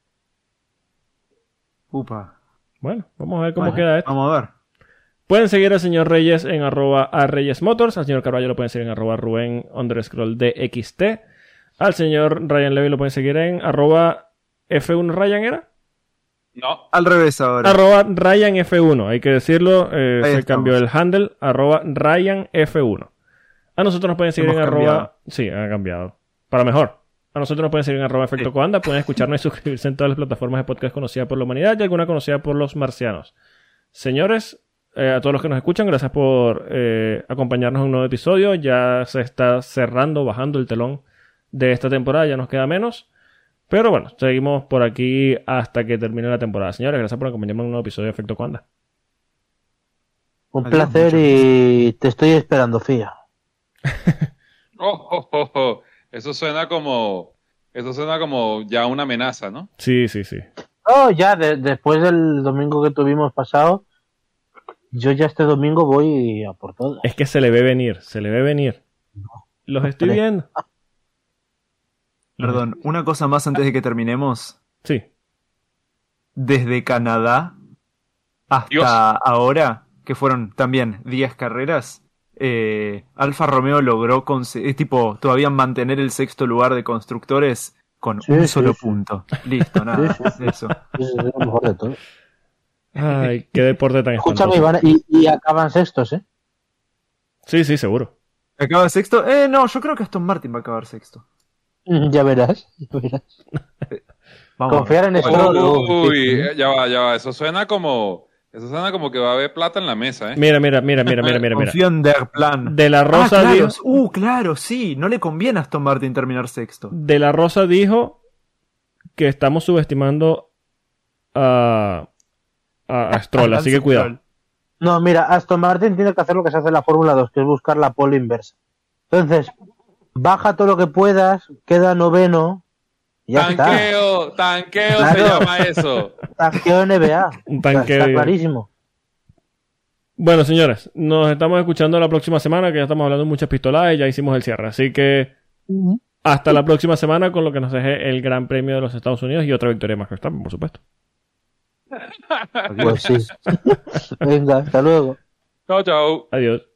Speaker 3: Upa.
Speaker 1: Bueno, vamos a ver cómo
Speaker 3: Bueno,
Speaker 1: queda esto.
Speaker 3: Vamos a ver.
Speaker 1: Pueden seguir al señor Reyes en @arreyesmotors. Al señor Carvalho lo pueden seguir en @Ruben_DXT. Al señor Ryan Levy lo pueden seguir en @F1 Ryan, ¿era?
Speaker 4: no.
Speaker 3: Al revés ahora.
Speaker 1: Ryan F1. Hay que decirlo. Se
Speaker 3: estamos.
Speaker 1: cambió el handle. Ryan F1. A nosotros nos pueden seguir
Speaker 3: Hemos
Speaker 1: en
Speaker 3: cambiado.
Speaker 1: Sí, ha cambiado. Para mejor. A nosotros nos pueden seguir en @Efecto Coanda. Pueden escucharnos y suscribirse en todas las plataformas de podcast conocidas por la humanidad y alguna conocida por los marcianos. Señores, a todos los que nos escuchan, gracias por acompañarnos en un nuevo episodio. Ya se está cerrando, bajando el telón de esta temporada. Ya nos queda menos. Pero bueno, seguimos por aquí hasta que termine la temporada. Señores, gracias por acompañarnos en un nuevo episodio de Efecto Coanda.
Speaker 2: Un
Speaker 3: Adiós,
Speaker 2: placer y te estoy esperando, Fía.
Speaker 4: Eso suena como ya una amenaza, ¿no?
Speaker 1: Sí.
Speaker 2: Oh, ya, después del domingo que tuvimos pasado, yo ya este domingo voy a por todas.
Speaker 1: Es que se le ve venir. Los estoy
Speaker 2: hombre.
Speaker 1: viendo.
Speaker 3: Perdón, una cosa más antes de que terminemos.
Speaker 1: Sí.
Speaker 3: Desde Canadá hasta
Speaker 4: Dios.
Speaker 3: ahora, que fueron también 10 carreras, Alfa Romeo logró todavía mantener el sexto lugar de constructores con
Speaker 2: Sí,
Speaker 3: un
Speaker 2: sí,
Speaker 3: solo
Speaker 2: sí.
Speaker 3: punto. Listo, nada,
Speaker 2: Sí,
Speaker 3: eso.
Speaker 2: Eso es lo mejor de todo.
Speaker 1: Ay, qué deporte tan
Speaker 2: Escúchame,
Speaker 1: espantoso.
Speaker 2: Iván, y acaban sextos, ¿eh?
Speaker 1: Sí, seguro.
Speaker 3: ¿Acaba sexto? No, yo creo que Aston Martin va a acabar sexto.
Speaker 2: Ya verás.
Speaker 3: Vamos a
Speaker 2: Confiar en
Speaker 3: ver.
Speaker 2: Stroll.
Speaker 4: Uy, ya va. Eso suena como que va a haber plata en la mesa, ¿eh?
Speaker 1: Mira.
Speaker 3: Confío en Der Plan.
Speaker 1: De la Rosa
Speaker 3: claro,
Speaker 1: dijo,
Speaker 3: claro, sí. No le conviene a Aston Martin terminar sexto.
Speaker 1: De la Rosa dijo que estamos subestimando a Stroll, así que cuidado.
Speaker 2: No, mira, Aston Martin tiene que hacer lo que se hace en la Fórmula 2, que es buscar la pole inversa. Entonces, baja todo lo que puedas, queda noveno, y ya está.
Speaker 4: Tanqueo
Speaker 2: Claro.
Speaker 4: se llama eso.
Speaker 2: Tanqueo NBA.
Speaker 1: Un tanqueo.
Speaker 2: Está clarísimo.
Speaker 1: Bueno, señores, nos estamos escuchando la próxima semana, que ya estamos hablando de muchas pistoladas y ya hicimos el cierre. Así que hasta la próxima semana con lo que nos deje el Gran Premio de los Estados Unidos y otra victoria más que Verstappen, por supuesto.
Speaker 2: Pues sí. Venga, hasta luego.
Speaker 4: Chao, chao.
Speaker 1: Adiós.